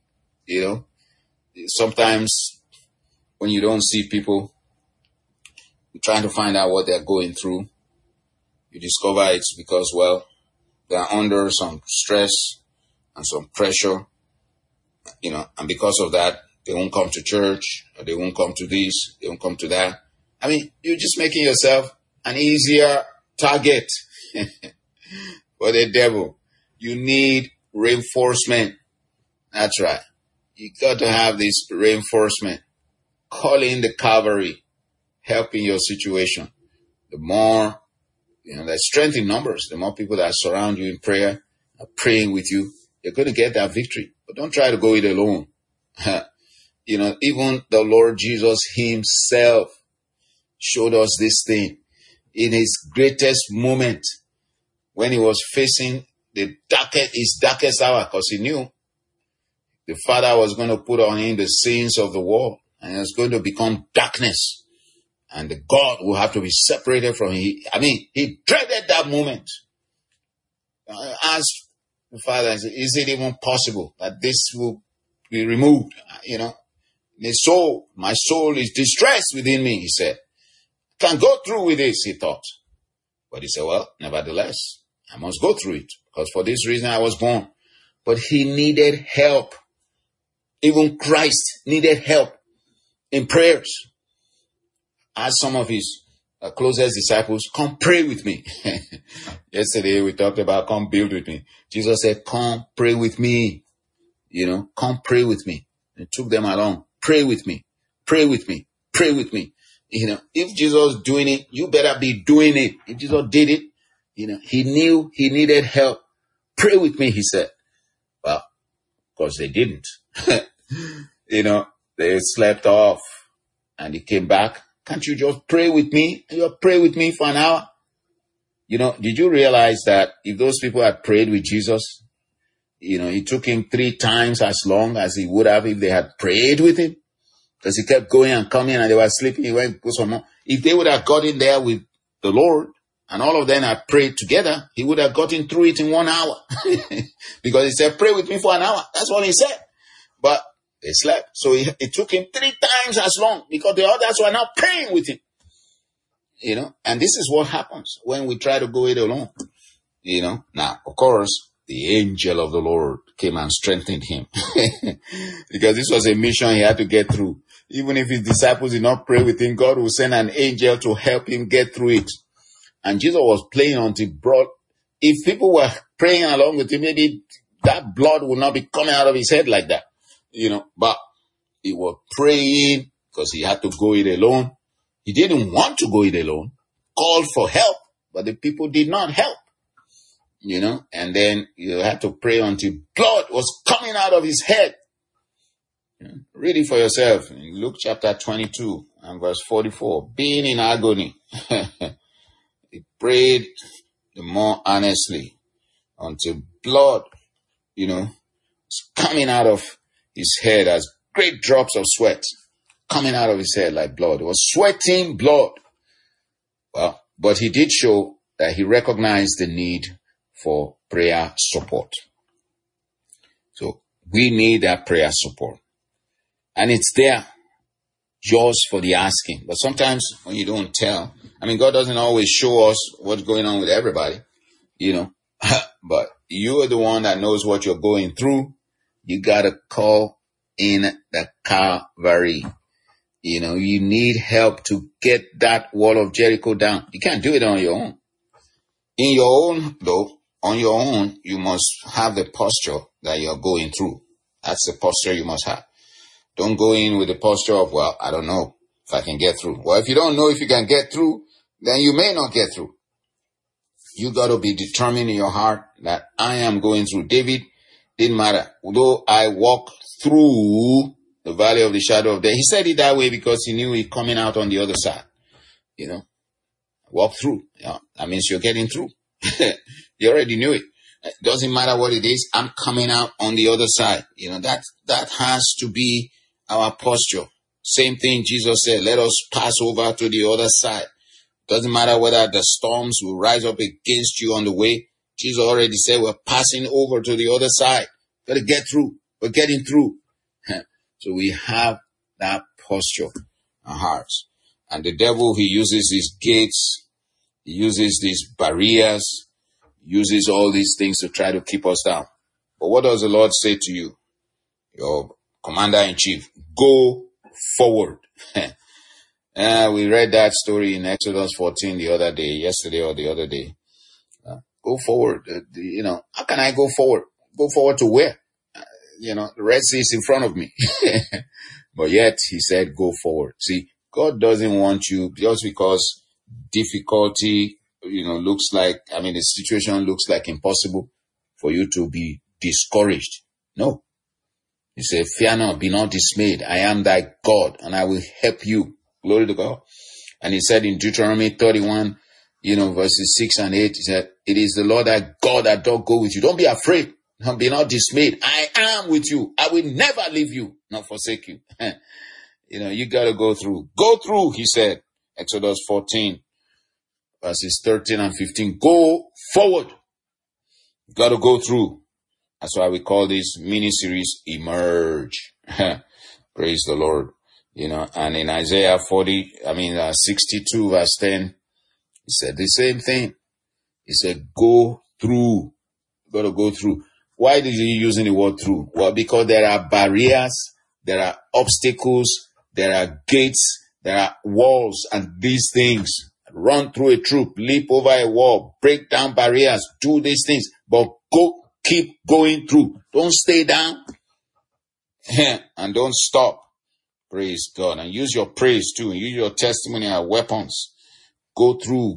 Sometimes when you don't see people, you're trying to find out what they're going through. You discover it's because, well, they are under some stress and some pressure, and because of that, they won't come to church, or they won't come to this, they won't come to that. I mean, you're just making yourself an easier target for the devil. You need reinforcement. That's right. You got to have this reinforcement. Call in the cavalry, help in your situation. The more, there's strength in numbers. The more people that surround you in prayer, are praying with you, you're going to get that victory. But don't try to go it alone. Even the Lord Jesus himself showed us this thing in his greatest moment when he was facing his darkest hour, because he knew the Father was going to put on him the sins of the world, and it was going to become darkness, and the God will have to be separated from him. He dreaded that moment. Asked the Father, is it even possible that this will be removed? My soul is distressed within me, he said. Can't go through with this, he thought. But he said, well, nevertheless, I must go through it, because for this reason I was born. But he needed help. Even Christ needed help in prayers. Asked some of his closest disciples, come pray with me. Yesterday we talked about come build with me. Jesus said, come pray with me. Come pray with me. He took them along. Pray with me. Pray with me. Pray with me. If Jesus was doing it, you better be doing it. If Jesus did it, he knew he needed help. Pray with me, he said. Well, of course they didn't. They slept off and he came back. Can't you just pray with me? You pray with me for an hour. Did you realize that if those people had prayed with Jesus, it took him 3 times as long as he would have if they had prayed with him? Because he kept going and coming and they were sleeping. He went, go some more. If they would have got in there with the Lord and all of them had prayed together, he would have gotten through it in 1 hour. Because he said, pray with me for an hour. That's what he said. But they slept. So it took him 3 times as long because the others were not praying with him. And this is what happens when we try to go it alone. Now, of course, the angel of the Lord came and strengthened him because this was a mission he had to get through. Even if his disciples did not pray with him, God will send an angel to help him get through it. And Jesus was praying until blood. If people were praying along with him, maybe that blood would not be coming out of his head like that. But he was praying because he had to go it alone. He didn't want to go it alone, called for help, but the people did not help. And then you had to pray until blood was coming out of his head. Read it for yourself in Luke chapter 22 and verse 44. Being in agony, he prayed the more earnestly until blood, was coming out of his head as great drops of sweat coming out of his head like blood. It was sweating blood. Well, but he did show that he recognized the need for prayer support. So we need that prayer support. And it's there just for the asking. But sometimes when you don't tell, God doesn't always show us what's going on with everybody, but you are the one that knows what you're going through. You got to call in the cavalry. You need help to get that wall of Jericho down. You can't do it on your own. On your own, you must have the posture that you're going through. That's the posture you must have. Don't go in with the posture of, well, I don't know if I can get through. Well, if you don't know if you can get through, then you may not get through. You got to be determined in your heart that I am going through. David didn't matter. Although I walk through the valley of the shadow of death. He said it that way because he knew he's coming out on the other side. Walk through. That means you're getting through. You already knew it. It doesn't matter what it is. I'm coming out on the other side. That has to be our posture. Same thing Jesus said, let us pass over to the other side. Doesn't matter whether the storms will rise up against you on the way. Jesus already said we're passing over to the other side. Got to get through. We're getting through. So we have that posture in our hearts. And the devil, he uses his gates He uses these barriers, uses all these things to try to keep us down. But what does the Lord say to you? Your commander-in-chief, go forward. We read that story in Exodus 14 yesterday or the other day. Go forward. How can I go forward? Go forward to where? The Red Sea is in front of me. But yet he said, go forward. See, God doesn't want you just because difficulty, the situation looks like impossible for you to be discouraged. No. He said, fear not, be not dismayed. I am thy God and I will help you. Glory to God. And he said in Deuteronomy 31, verses 6 and 8, he said, it is the Lord thy God that doth go with you. Don't be afraid. Be not dismayed. I am with you. I will never leave you, nor forsake you. You got to go through. Go through, he said. Exodus 14, verses 13 and 15. Go forward. You got to go through. That's why we call this mini-series Emerge. Praise the Lord. And in Isaiah 62 verse 10, he said the same thing. He said, go through. You got to go through. Why did he using the word through? Well, because there are barriers, there are obstacles, there are gates, there are walls, and these things. Run through a troop, leap over a wall, break down barriers, do these things, but keep going through. Don't stay down and don't stop. Praise God. And use your praise too. Use your testimony and weapons. Go through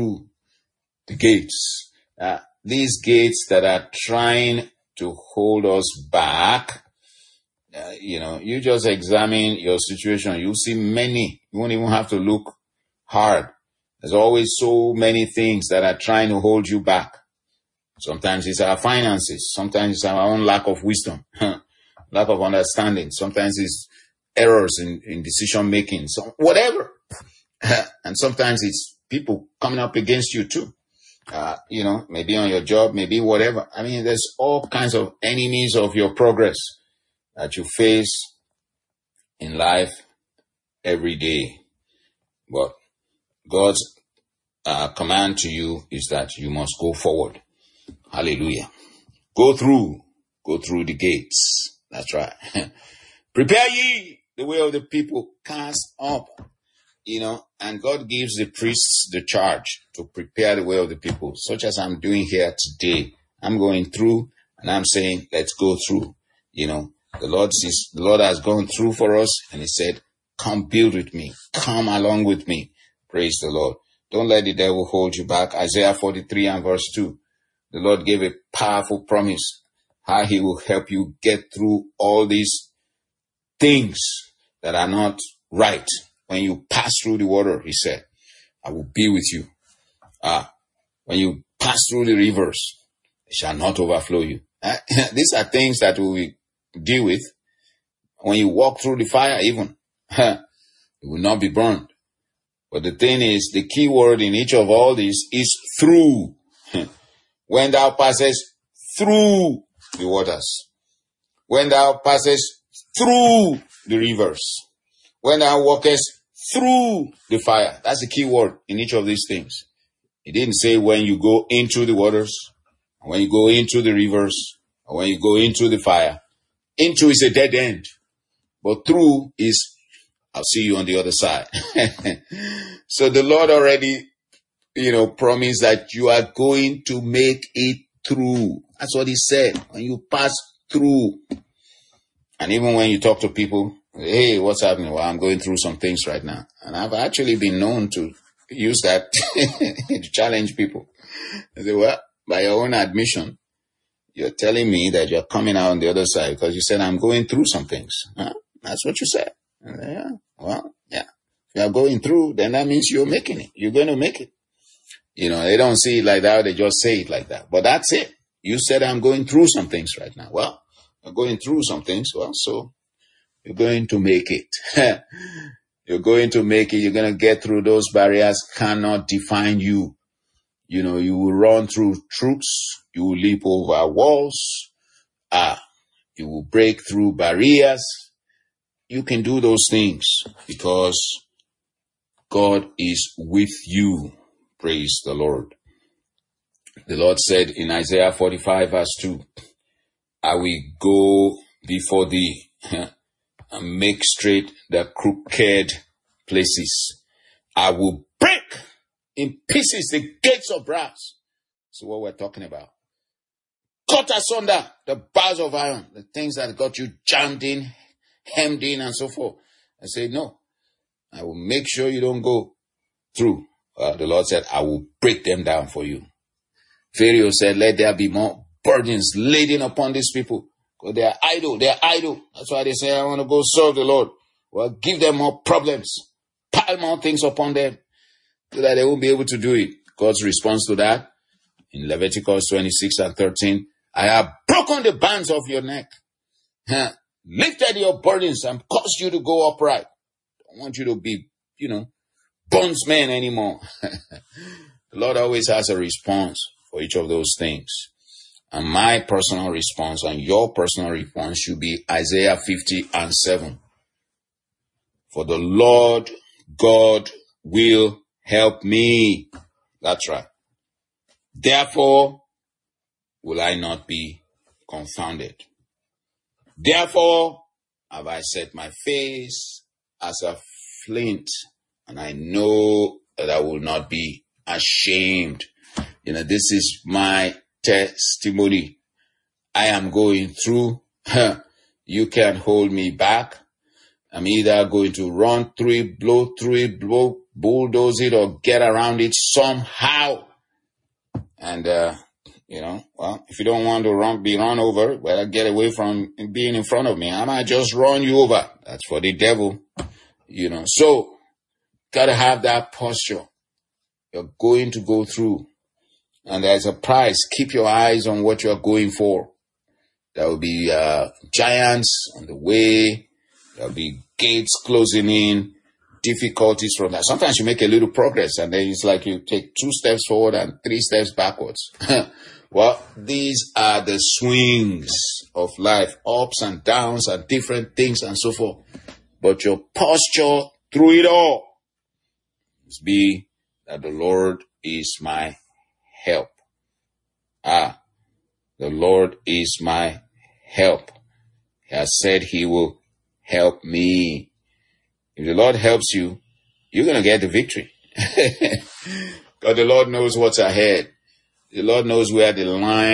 the gates. These gates that are trying to hold us back, you just examine your situation. You'll see many. You won't even have to look hard. There's always so many things that are trying to hold you back. Sometimes it's our finances. Sometimes it's our own lack of wisdom, lack of understanding. Sometimes it's errors in decision making, so whatever. And sometimes it's people coming up against you too. Maybe on your job, maybe whatever. There's all kinds of enemies of your progress that you face in life every day. But God's command to you is that you must go forward. Hallelujah. Go through the gates. That's right. Prepare ye the way of the people, cast up. And God gives the priests the charge to prepare the way of the people, such as I'm doing here today. I'm going through and I'm saying, let's go through. The Lord has gone through for us and he said, come build with me, come along with me. Praise the Lord. Don't let the devil hold you back. Isaiah 43 and verse 2. The Lord gave a powerful promise how he will help you get through all these things that are not right. When you pass through the water, he said, I will be with you. When you pass through the rivers, it shall not overflow you. These are things that we deal with. When you walk through the fire, even, it will not be burned. But the thing is, the key word in each of all these is through. When thou passest through the waters, when thou passest through the rivers, when thou walkest through the fire. That's the key word in each of these things. He didn't say when you go into the waters, when you go into the rivers, or when you go into the fire. Into is a dead end, but through is, I'll see you on the other side. So the Lord already, promised that you are going to make it through. That's what he said. When you pass through. And even when you talk to people, hey, what's happening? Well, I'm going through some things right now. And I've actually been known to use that to challenge people. I say, well, by your own admission, you're telling me that you're coming out on the other side because you said I'm going through some things. Huh? That's what you said. Yeah. Well, yeah. If you're going through, then that means you're making it. You're going to make it. They don't see it like that. They just say it like that. But that's it. You said I'm going through some things right now. Well, I'm going through some things. Well, so you're going to make it. You're going to make it. You're going to get through those barriers. Cannot define you. You will run through troops. You will leap over walls. You will break through barriers. You can do those things because God is with you. Praise the Lord. The Lord said in Isaiah 45 verse 2, I will go before thee and make straight the crooked places. I will break in pieces the gates of brass. That's what we're talking about. Cut asunder the bars of iron, the things that got you jammed in, hemmed in, and so forth. I said, no, I will make sure you don't go through. The Lord said, I will break them down for you. Pharaoh said, let there be more burdens laden upon these people. Because they are idle. They are idle. That's why they say, I want to go serve the Lord. Well, give them more problems. Pile more things upon them so that they won't be able to do it. God's response to that in Leviticus 26 and 13, I have broken the bands of your neck, lifted your burdens and caused you to go upright. I don't want you to be, bondsmen anymore. The Lord always has a response for each of those things. And my personal response and your personal response should be Isaiah 50 and 7. For the Lord God will help me. That's right. Therefore, will I not be confounded. Therefore, have I set my face as a flint, and I know that I will not be ashamed. This is my testimony. I am going through. You can't hold me back. I'm either going to run through it, blow through it, bulldoze it, or get around it somehow. And, if you don't want to be run over, well, get away from being in front of me. I might just run you over. That's for the devil, So, gotta have that posture. You're going to go through. And there's a price. Keep your eyes on what you're going for. There will be giants on the way. There will be gates closing in. Difficulties from that. Sometimes you make a little progress and then it's like you take 2 steps forward and 3 steps backwards. Well, these are the swings of life, ups and downs and different things and so forth. But your posture through it all must be that the Lord is my help. The Lord is my help. He has said he will help me. If the Lord helps you, you're going to get the victory. Because the Lord knows what's ahead. The Lord knows where the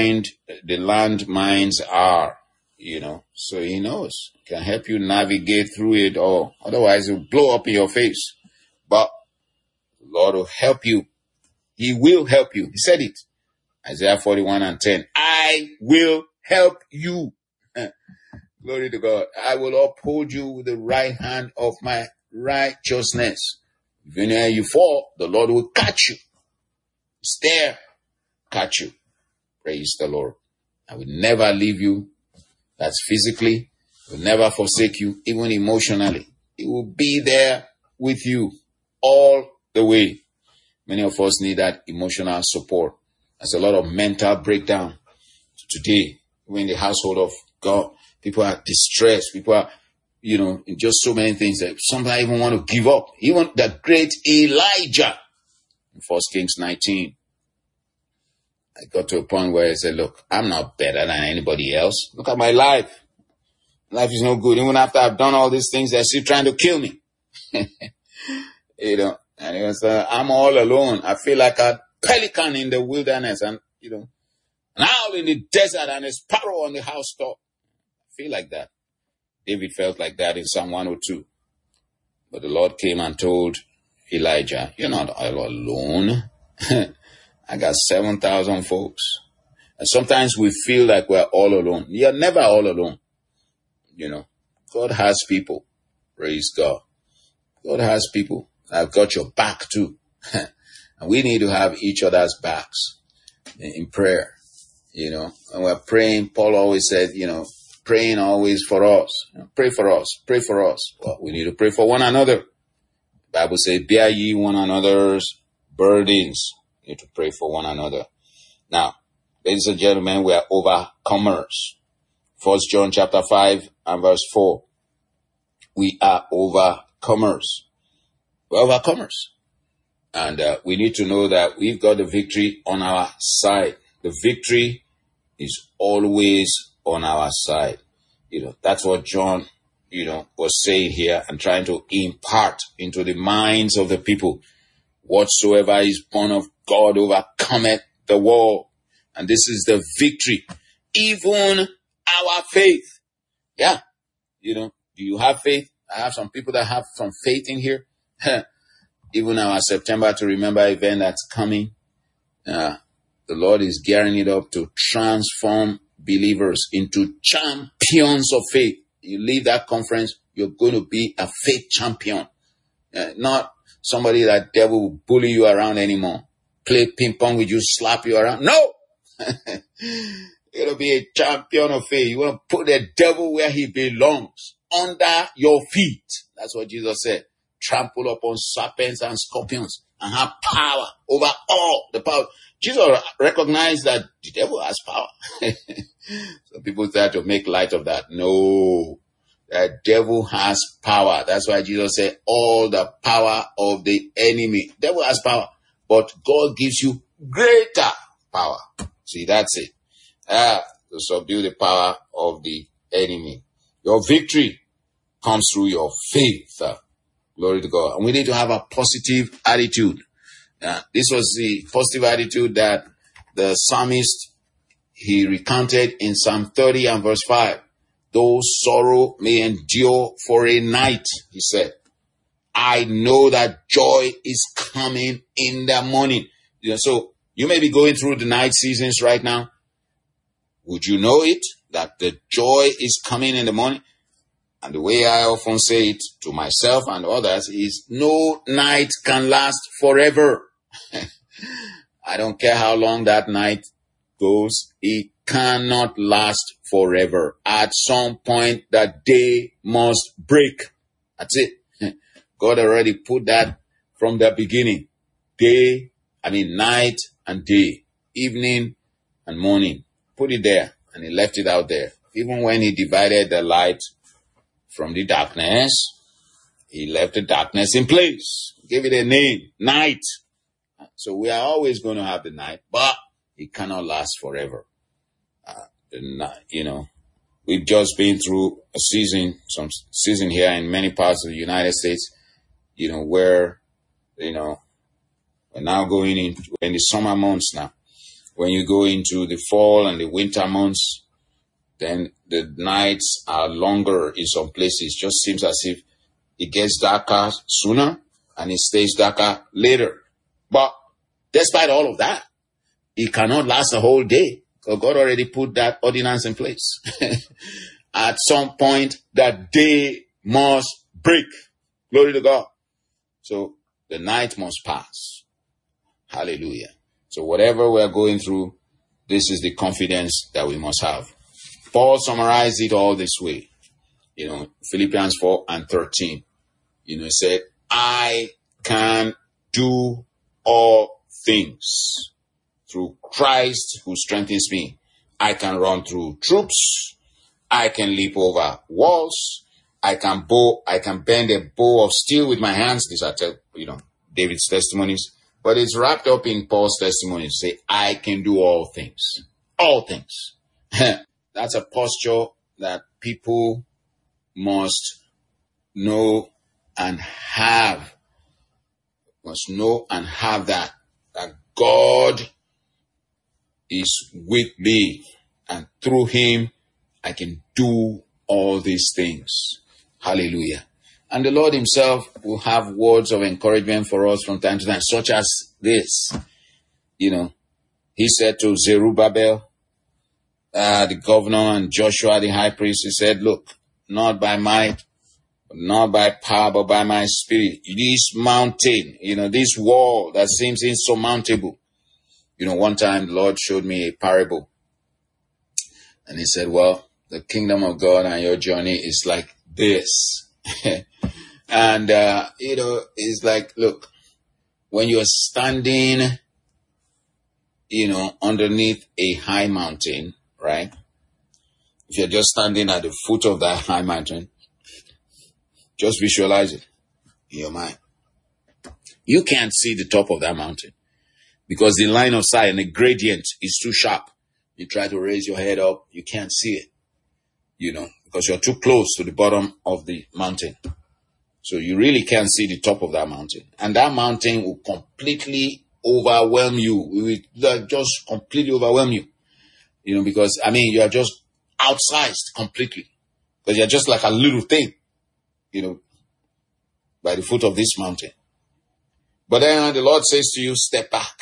landmines are, So he knows. He can help you navigate through it all. Otherwise, it will blow up in your face. But the Lord will help you. He will help you. He said it. Isaiah 41 and 10. I will help you. Glory to God. I will uphold you with the right hand of my righteousness. When you fall, the Lord will catch you. Stare, catch you. Praise the Lord. I will never leave you. That's physically. Will never forsake you, even emotionally. He will be there with you all the way. Many of us need that emotional support. There's a lot of mental breakdown today. We're in the household of God. People are distressed. People are, in just so many things that sometimes even want to give up. Even the great Elijah in 1 Kings 19. I got to a point where I said, look, I'm not better than anybody else. Look at my life. Life is no good. Even after I've done all these things, they're still trying to kill me. And it was, I'm all alone. I feel like a pelican in the wilderness and, an owl in the desert and a sparrow on the housetop. Feel like that. David felt like that in Psalm 102. But the Lord came and told Elijah, you're not all alone. I got 7,000 folks. And sometimes we feel like we're all alone. You're never all alone. God has people. Praise God. God has people. I've got your back too. And we need to have each other's backs in prayer. And we're praying. Paul always said, praying always for us. Pray for us. Pray for us. Well, we need to pray for one another. The Bible says, bear ye one another's burdens. We need to pray for one another. Now, ladies and gentlemen, we are overcomers. 1 John chapter 5 and verse 4. We are overcomers. We're overcomers. And we need to know that we've got the victory on our side. The victory is always on our side. That's what John, was saying here and trying to impart into the minds of the people. Whatsoever is born of God overcometh the world. And this is the victory. Even our faith. Yeah. Do you have faith? I have some people that have some faith in here. Even our September to Remember event that's coming. The Lord is gearing it up to transform believers into champions of faith. You leave that conference, you're going to be a faith champion. Not somebody that devil will bully you around anymore. Play ping pong with you, slap you around. No! You're going to be a champion of faith. You want to put the devil where he belongs. Under your feet. That's what Jesus said. Trample upon serpents and scorpions and have power over all the power. Jesus recognized that the devil has power. Some people try to make light of that. No, the devil has power. That's why Jesus said all the power of the enemy. The devil has power, but God gives you greater power. See, that's it. To subdue the power of the enemy. Your victory comes through your faith. Glory to God. And we need to have a positive attitude. This was the positive attitude that the psalmist, he recounted in Psalm 30 and verse 5. Though sorrow may endure for a night, he said, I know that joy is coming in the morning. So you may be going through the night seasons right now. Would you know it? That the joy is coming in the morning? And the way I often say it to myself and others is no night can last forever. I don't care how long that night goes. It cannot last forever. At some point, the day must break. That's it. God already put that from the beginning. Night and day, evening and morning. Put it there, and he left it out there. Even when he divided the light from the darkness, he left the darkness in place. Gave it a name, night. So we are always going to have the night, but it cannot last forever. We've just been through some season here in many parts of the United States, where, we're now going in the summer months now. When you go into the fall and the winter months, then the nights are longer in some places. Just seems as if it gets darker sooner and it stays darker later. But despite all of that, it cannot last a whole day. Because God already put that ordinance in place. At some point, that day must break. Glory to God. So the night must pass. Hallelujah. So whatever we're going through, this is the confidence that we must have. Paul summarized it all this way. Philippians 4 and 13. He said, I can do all things through Christ who strengthens me. I can run through troops. I can leap over walls. I can bend a bow of steel with my hands. These are, David's testimonies. But it's wrapped up in Paul's testimony to say, I can do all things. All things. That's a posture that people must know and have. Must know and have that God is with me, and through him I can do all these things. Hallelujah. And the Lord himself will have words of encouragement for us from time to time, such as this. He said to Zerubbabel, the governor, and Joshua the high priest, he said, look, not by might, not by power, but by my spirit. This mountain, this wall that seems insurmountable. One time the Lord showed me a parable. And he said, well, the kingdom of God and your journey is like this. And, it's like, look, when you're standing, underneath a high mountain, right? If you're just standing at the foot of that high mountain, just visualize it in your mind. You can't see the top of that mountain because the line of sight and the gradient is too sharp. You try to raise your head up, you can't see it, because you're too close to the bottom of the mountain. So you really can't see the top of that mountain. And that mountain will completely overwhelm you. It will just completely overwhelm you. Because, you are just outsized completely. Because you're just like a little thing, by the foot of this mountain. But then the Lord says to you, step back.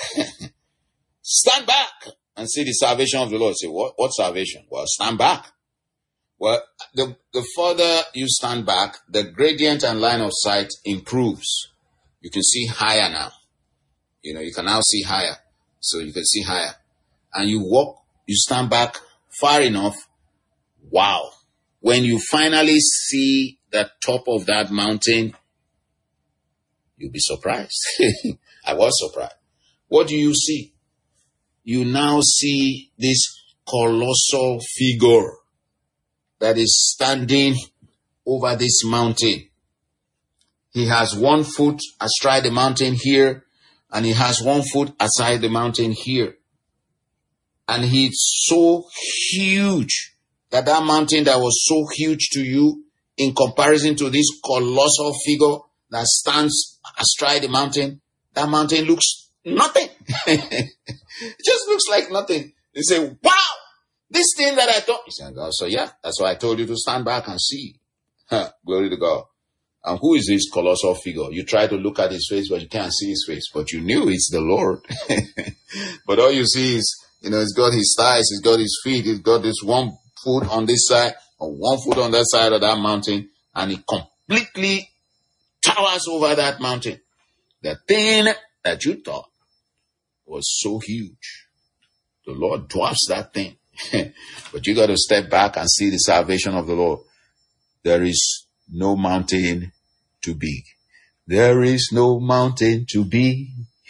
Stand back and see the salvation of the Lord. Say, what salvation? Well, stand back. Well, the further you stand back, the gradient and line of sight improves. You can see higher now. You can now see higher. So you can see higher. And you stand back far enough. Wow. When you finally see the top of that mountain, you'll be surprised. I was surprised. What do you see? You now see this colossal figure that is standing over this mountain. He has 1 foot astride the mountain here, and he has 1 foot aside the mountain here. And he's so huge that mountain that was so huge to you, in comparison to this colossal figure that stands astride the mountain, that mountain looks nothing. It just looks like nothing. You say, wow! This thing that I thought, he said, God, so yeah, that's why I told you to stand back and see. Glory to God. And who is this colossal figure? You try to look at his face, but you can't see his face. But you knew it's the Lord. But all you see is, he's got his thighs, he's got his feet, he's got this 1 foot on this side, or 1 foot on that side of that mountain, and he completely towers over that mountain. The thing that you thought was so huge, the Lord dwarfs that thing. But you got to step back and see the salvation of the Lord. There is no mountain too big. There is no mountain too big.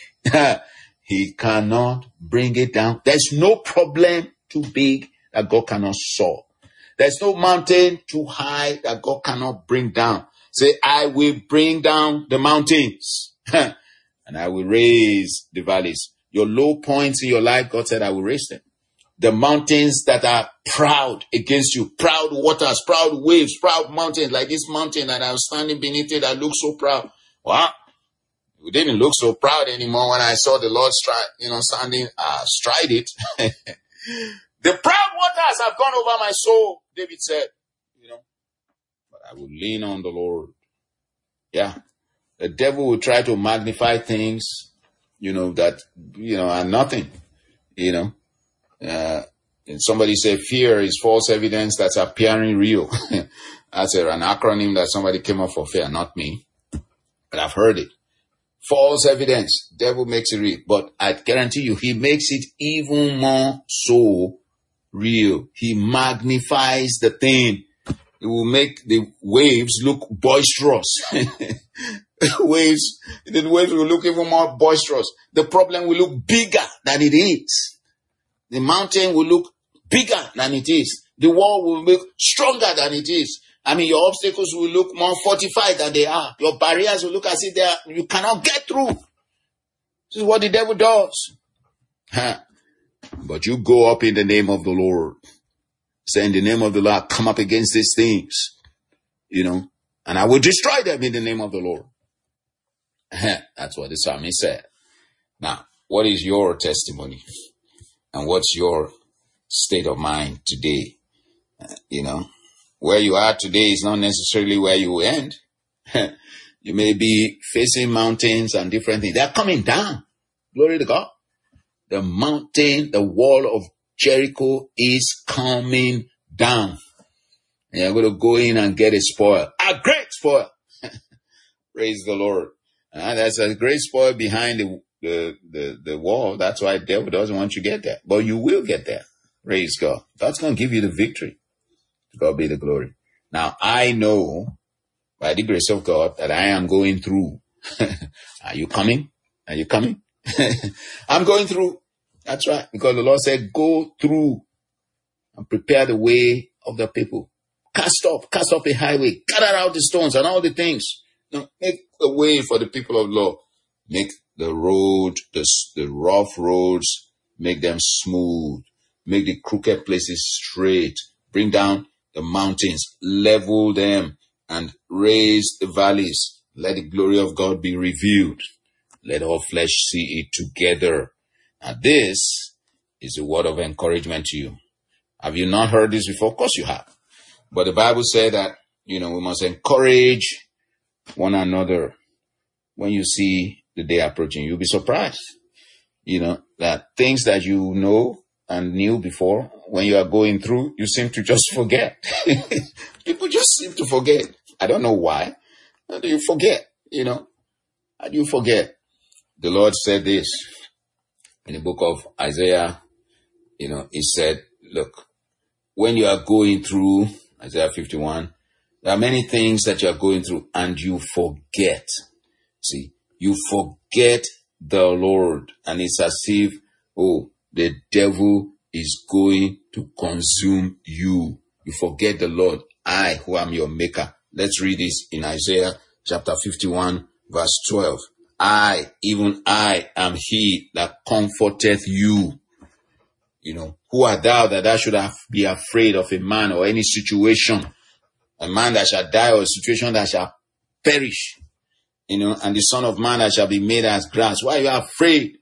He cannot bring it down. There's no problem too big that God cannot solve. There's no mountain too high that God cannot bring down. Say, I will bring down the mountains and I will raise the valleys. Your low points in your life, God said, I will raise them. The mountains that are proud against you, proud waters, proud waves, proud mountains, like this mountain that I'm standing beneath it that looks so proud. Well, it didn't look so proud anymore when I saw the Lord standing, stride it. The proud waters have gone over my soul, David said, but I will lean on the Lord. Yeah. The devil will try to magnify things, that, are nothing, and somebody said fear is false evidence that's appearing real. That's an acronym that somebody came up for fear, not me, but I've heard it. False evidence, devil makes it real, but I guarantee you, he makes it even more so real. He magnifies the thing. It will make the waves look boisterous. The waves will look even more boisterous. The problem will look bigger than it is. The mountain will look bigger than it is. The wall will look stronger than it is. Your obstacles will look more fortified than they are. Your barriers will look as if you cannot get through. This is what the devil does. But you go up in the name of the Lord. Say, in the name of the Lord, come up against these things. And I will destroy them in the name of the Lord. That's what the psalmist said. Now, what is your testimony? And what's your state of mind today? Where you are today is not necessarily where you will end. You may be facing mountains and different things. They're coming down. Glory to God. The mountain, the wall of Jericho is coming down. And you're going to go in and get a spoil. A great spoil. Praise the Lord. There's a great spoil behind the wall. That's why the devil doesn't want you to get there. But you will get there. Praise God. God's going to give you the victory. To God be the glory. Now, I know by the grace of God that I am going through. Are you coming? Are you coming? I'm going through. That's right. Because the Lord said, go through and prepare the way of the people. Cast up a highway. Gather out the stones and all the things. Make a way for the people of the Lord. Make the road, the rough roads, make them smooth. Make the crooked places straight. Bring down the mountains, level them, and raise the valleys. Let the glory of God be revealed. Let all flesh see it together. And this is a word of encouragement to you. Have you not heard this before? Of course you have. But the Bible said that, we must encourage one another. When you see the day approaching, you'll be surprised. That things that you know and knew before, when you are going through, you seem to just forget. People just seem to forget. I don't know why. How do you forget? How do you forget? The Lord said this in the book of Isaiah. He said, look, when you are going through, Isaiah 51, there are many things that you are going through and you forget. See, you forget the Lord, and it's as if, the devil is going to consume you. You forget the Lord. I, who am your maker. Let's read this in Isaiah chapter 51, verse 12. I, even I, am he that comforteth you. Who art thou that thou should be afraid of a man or any situation? A man that shall die or a situation that shall perish. And the Son of Man that shall be made as grass. Why are you afraid?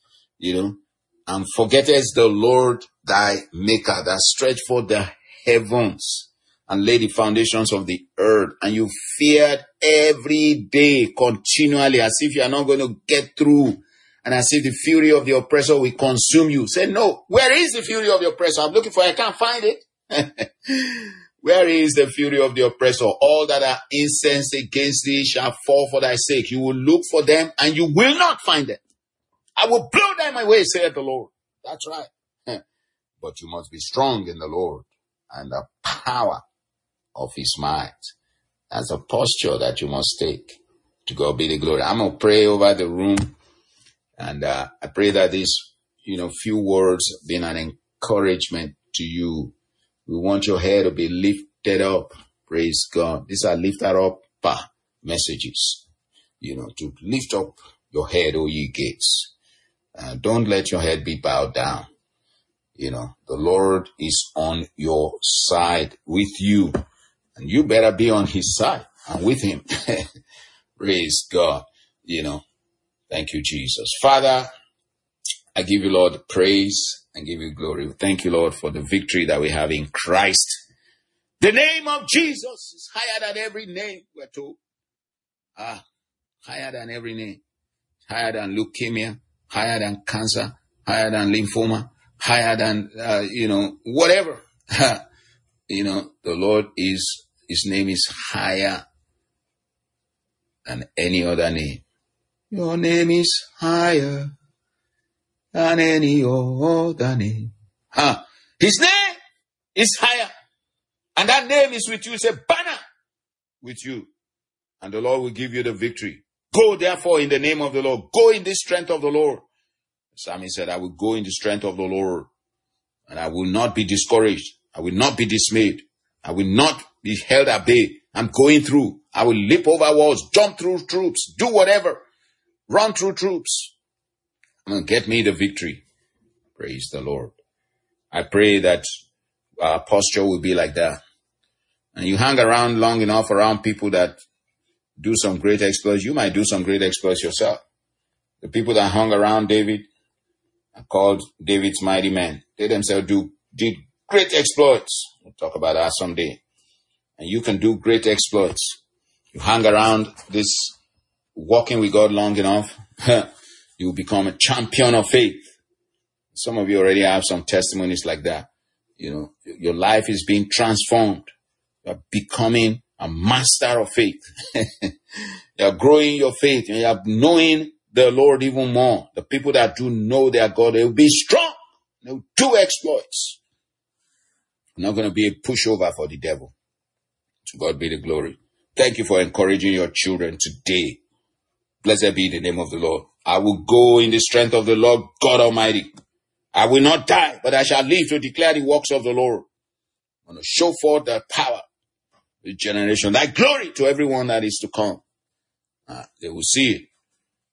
And forgettest the Lord thy maker that stretched forth the heavens and laid the foundations of the earth. And you feared every day continually as if you are not going to get through. And as if the fury of the oppressor will consume you. Say, no, where is the fury of the oppressor? I'm looking for it. I can't find it. Where is the fury of the oppressor? All that are incensed against thee shall fall for thy sake. You will look for them and you will not find them. I will blow them away, saith the Lord. That's right. But you must be strong in the Lord and the power of his might. That's a posture that you must take. To God be the glory. I'm going to pray over the room. And I pray that these, few words have been an encouragement to you. We want your head to be lifted up. Praise God. These are lifted up messages. To lift up your head, O ye gates. Don't let your head be bowed down. The Lord is on your side with you. And you better be on his side and with him. Praise God. Thank you, Jesus. Father, I give you, Lord, praise and give you glory. Thank you, Lord, for the victory that we have in Christ. The name of Jesus is higher than every name, we're told. Higher than every name. Higher than leukemia, higher than cancer, higher than lymphoma, higher than, whatever. The Lord his name is higher than any other name. Your name is higher than any other name. His name is higher. And that name is with you. It's a banner with you. And the Lord will give you the victory. Go therefore in the name of the Lord. Go in the strength of the Lord. The psalmist said, I will go in the strength of the Lord. And I will not be discouraged. I will not be dismayed. I will not be held at bay. I'm going through. I will leap over walls, jump through troops, do whatever. Run through troops. Get me the victory. Praise the Lord. I pray that our posture will be like that. And you hang around long enough around people that do some great exploits. You might do some great exploits yourself. The people that hung around David are called David's mighty men. They themselves did great exploits. We'll talk about that someday. And you can do great exploits. You hang around this walking with God long enough, you will become a champion of faith. Some of you already have some testimonies like that. Your life is being transformed. You're becoming a master of faith. You're growing your faith and you're knowing the Lord even more. The people that do know their God, they will be strong. They will do exploits. Not going to be a pushover for the devil. To God be the glory. Thank you for encouraging your children today. Blessed be the name of the Lord. I will go in the strength of the Lord God Almighty. I will not die, but I shall live to declare the works of the Lord. I'm going to show forth the power, the generation, thy glory to everyone that is to come. They will see it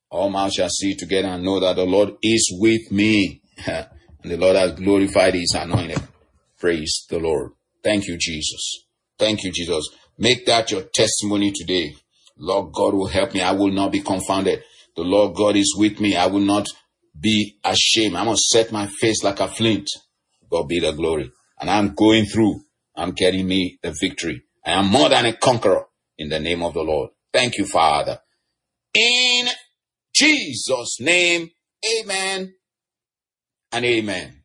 All mouths shall see together and know that the Lord is with me. And the Lord has glorified his anointed. Praise the Lord. Thank you, Jesus. Thank you, Jesus. Make that your testimony today. Lord God will help me. I will not be confounded. The Lord God is with me. I will not be ashamed. I'm going to set my face like a flint. God be the glory. And I'm going through. I'm getting me the victory. I am more than a conqueror in the name of the Lord. Thank you, Father. In Jesus' name, amen and amen.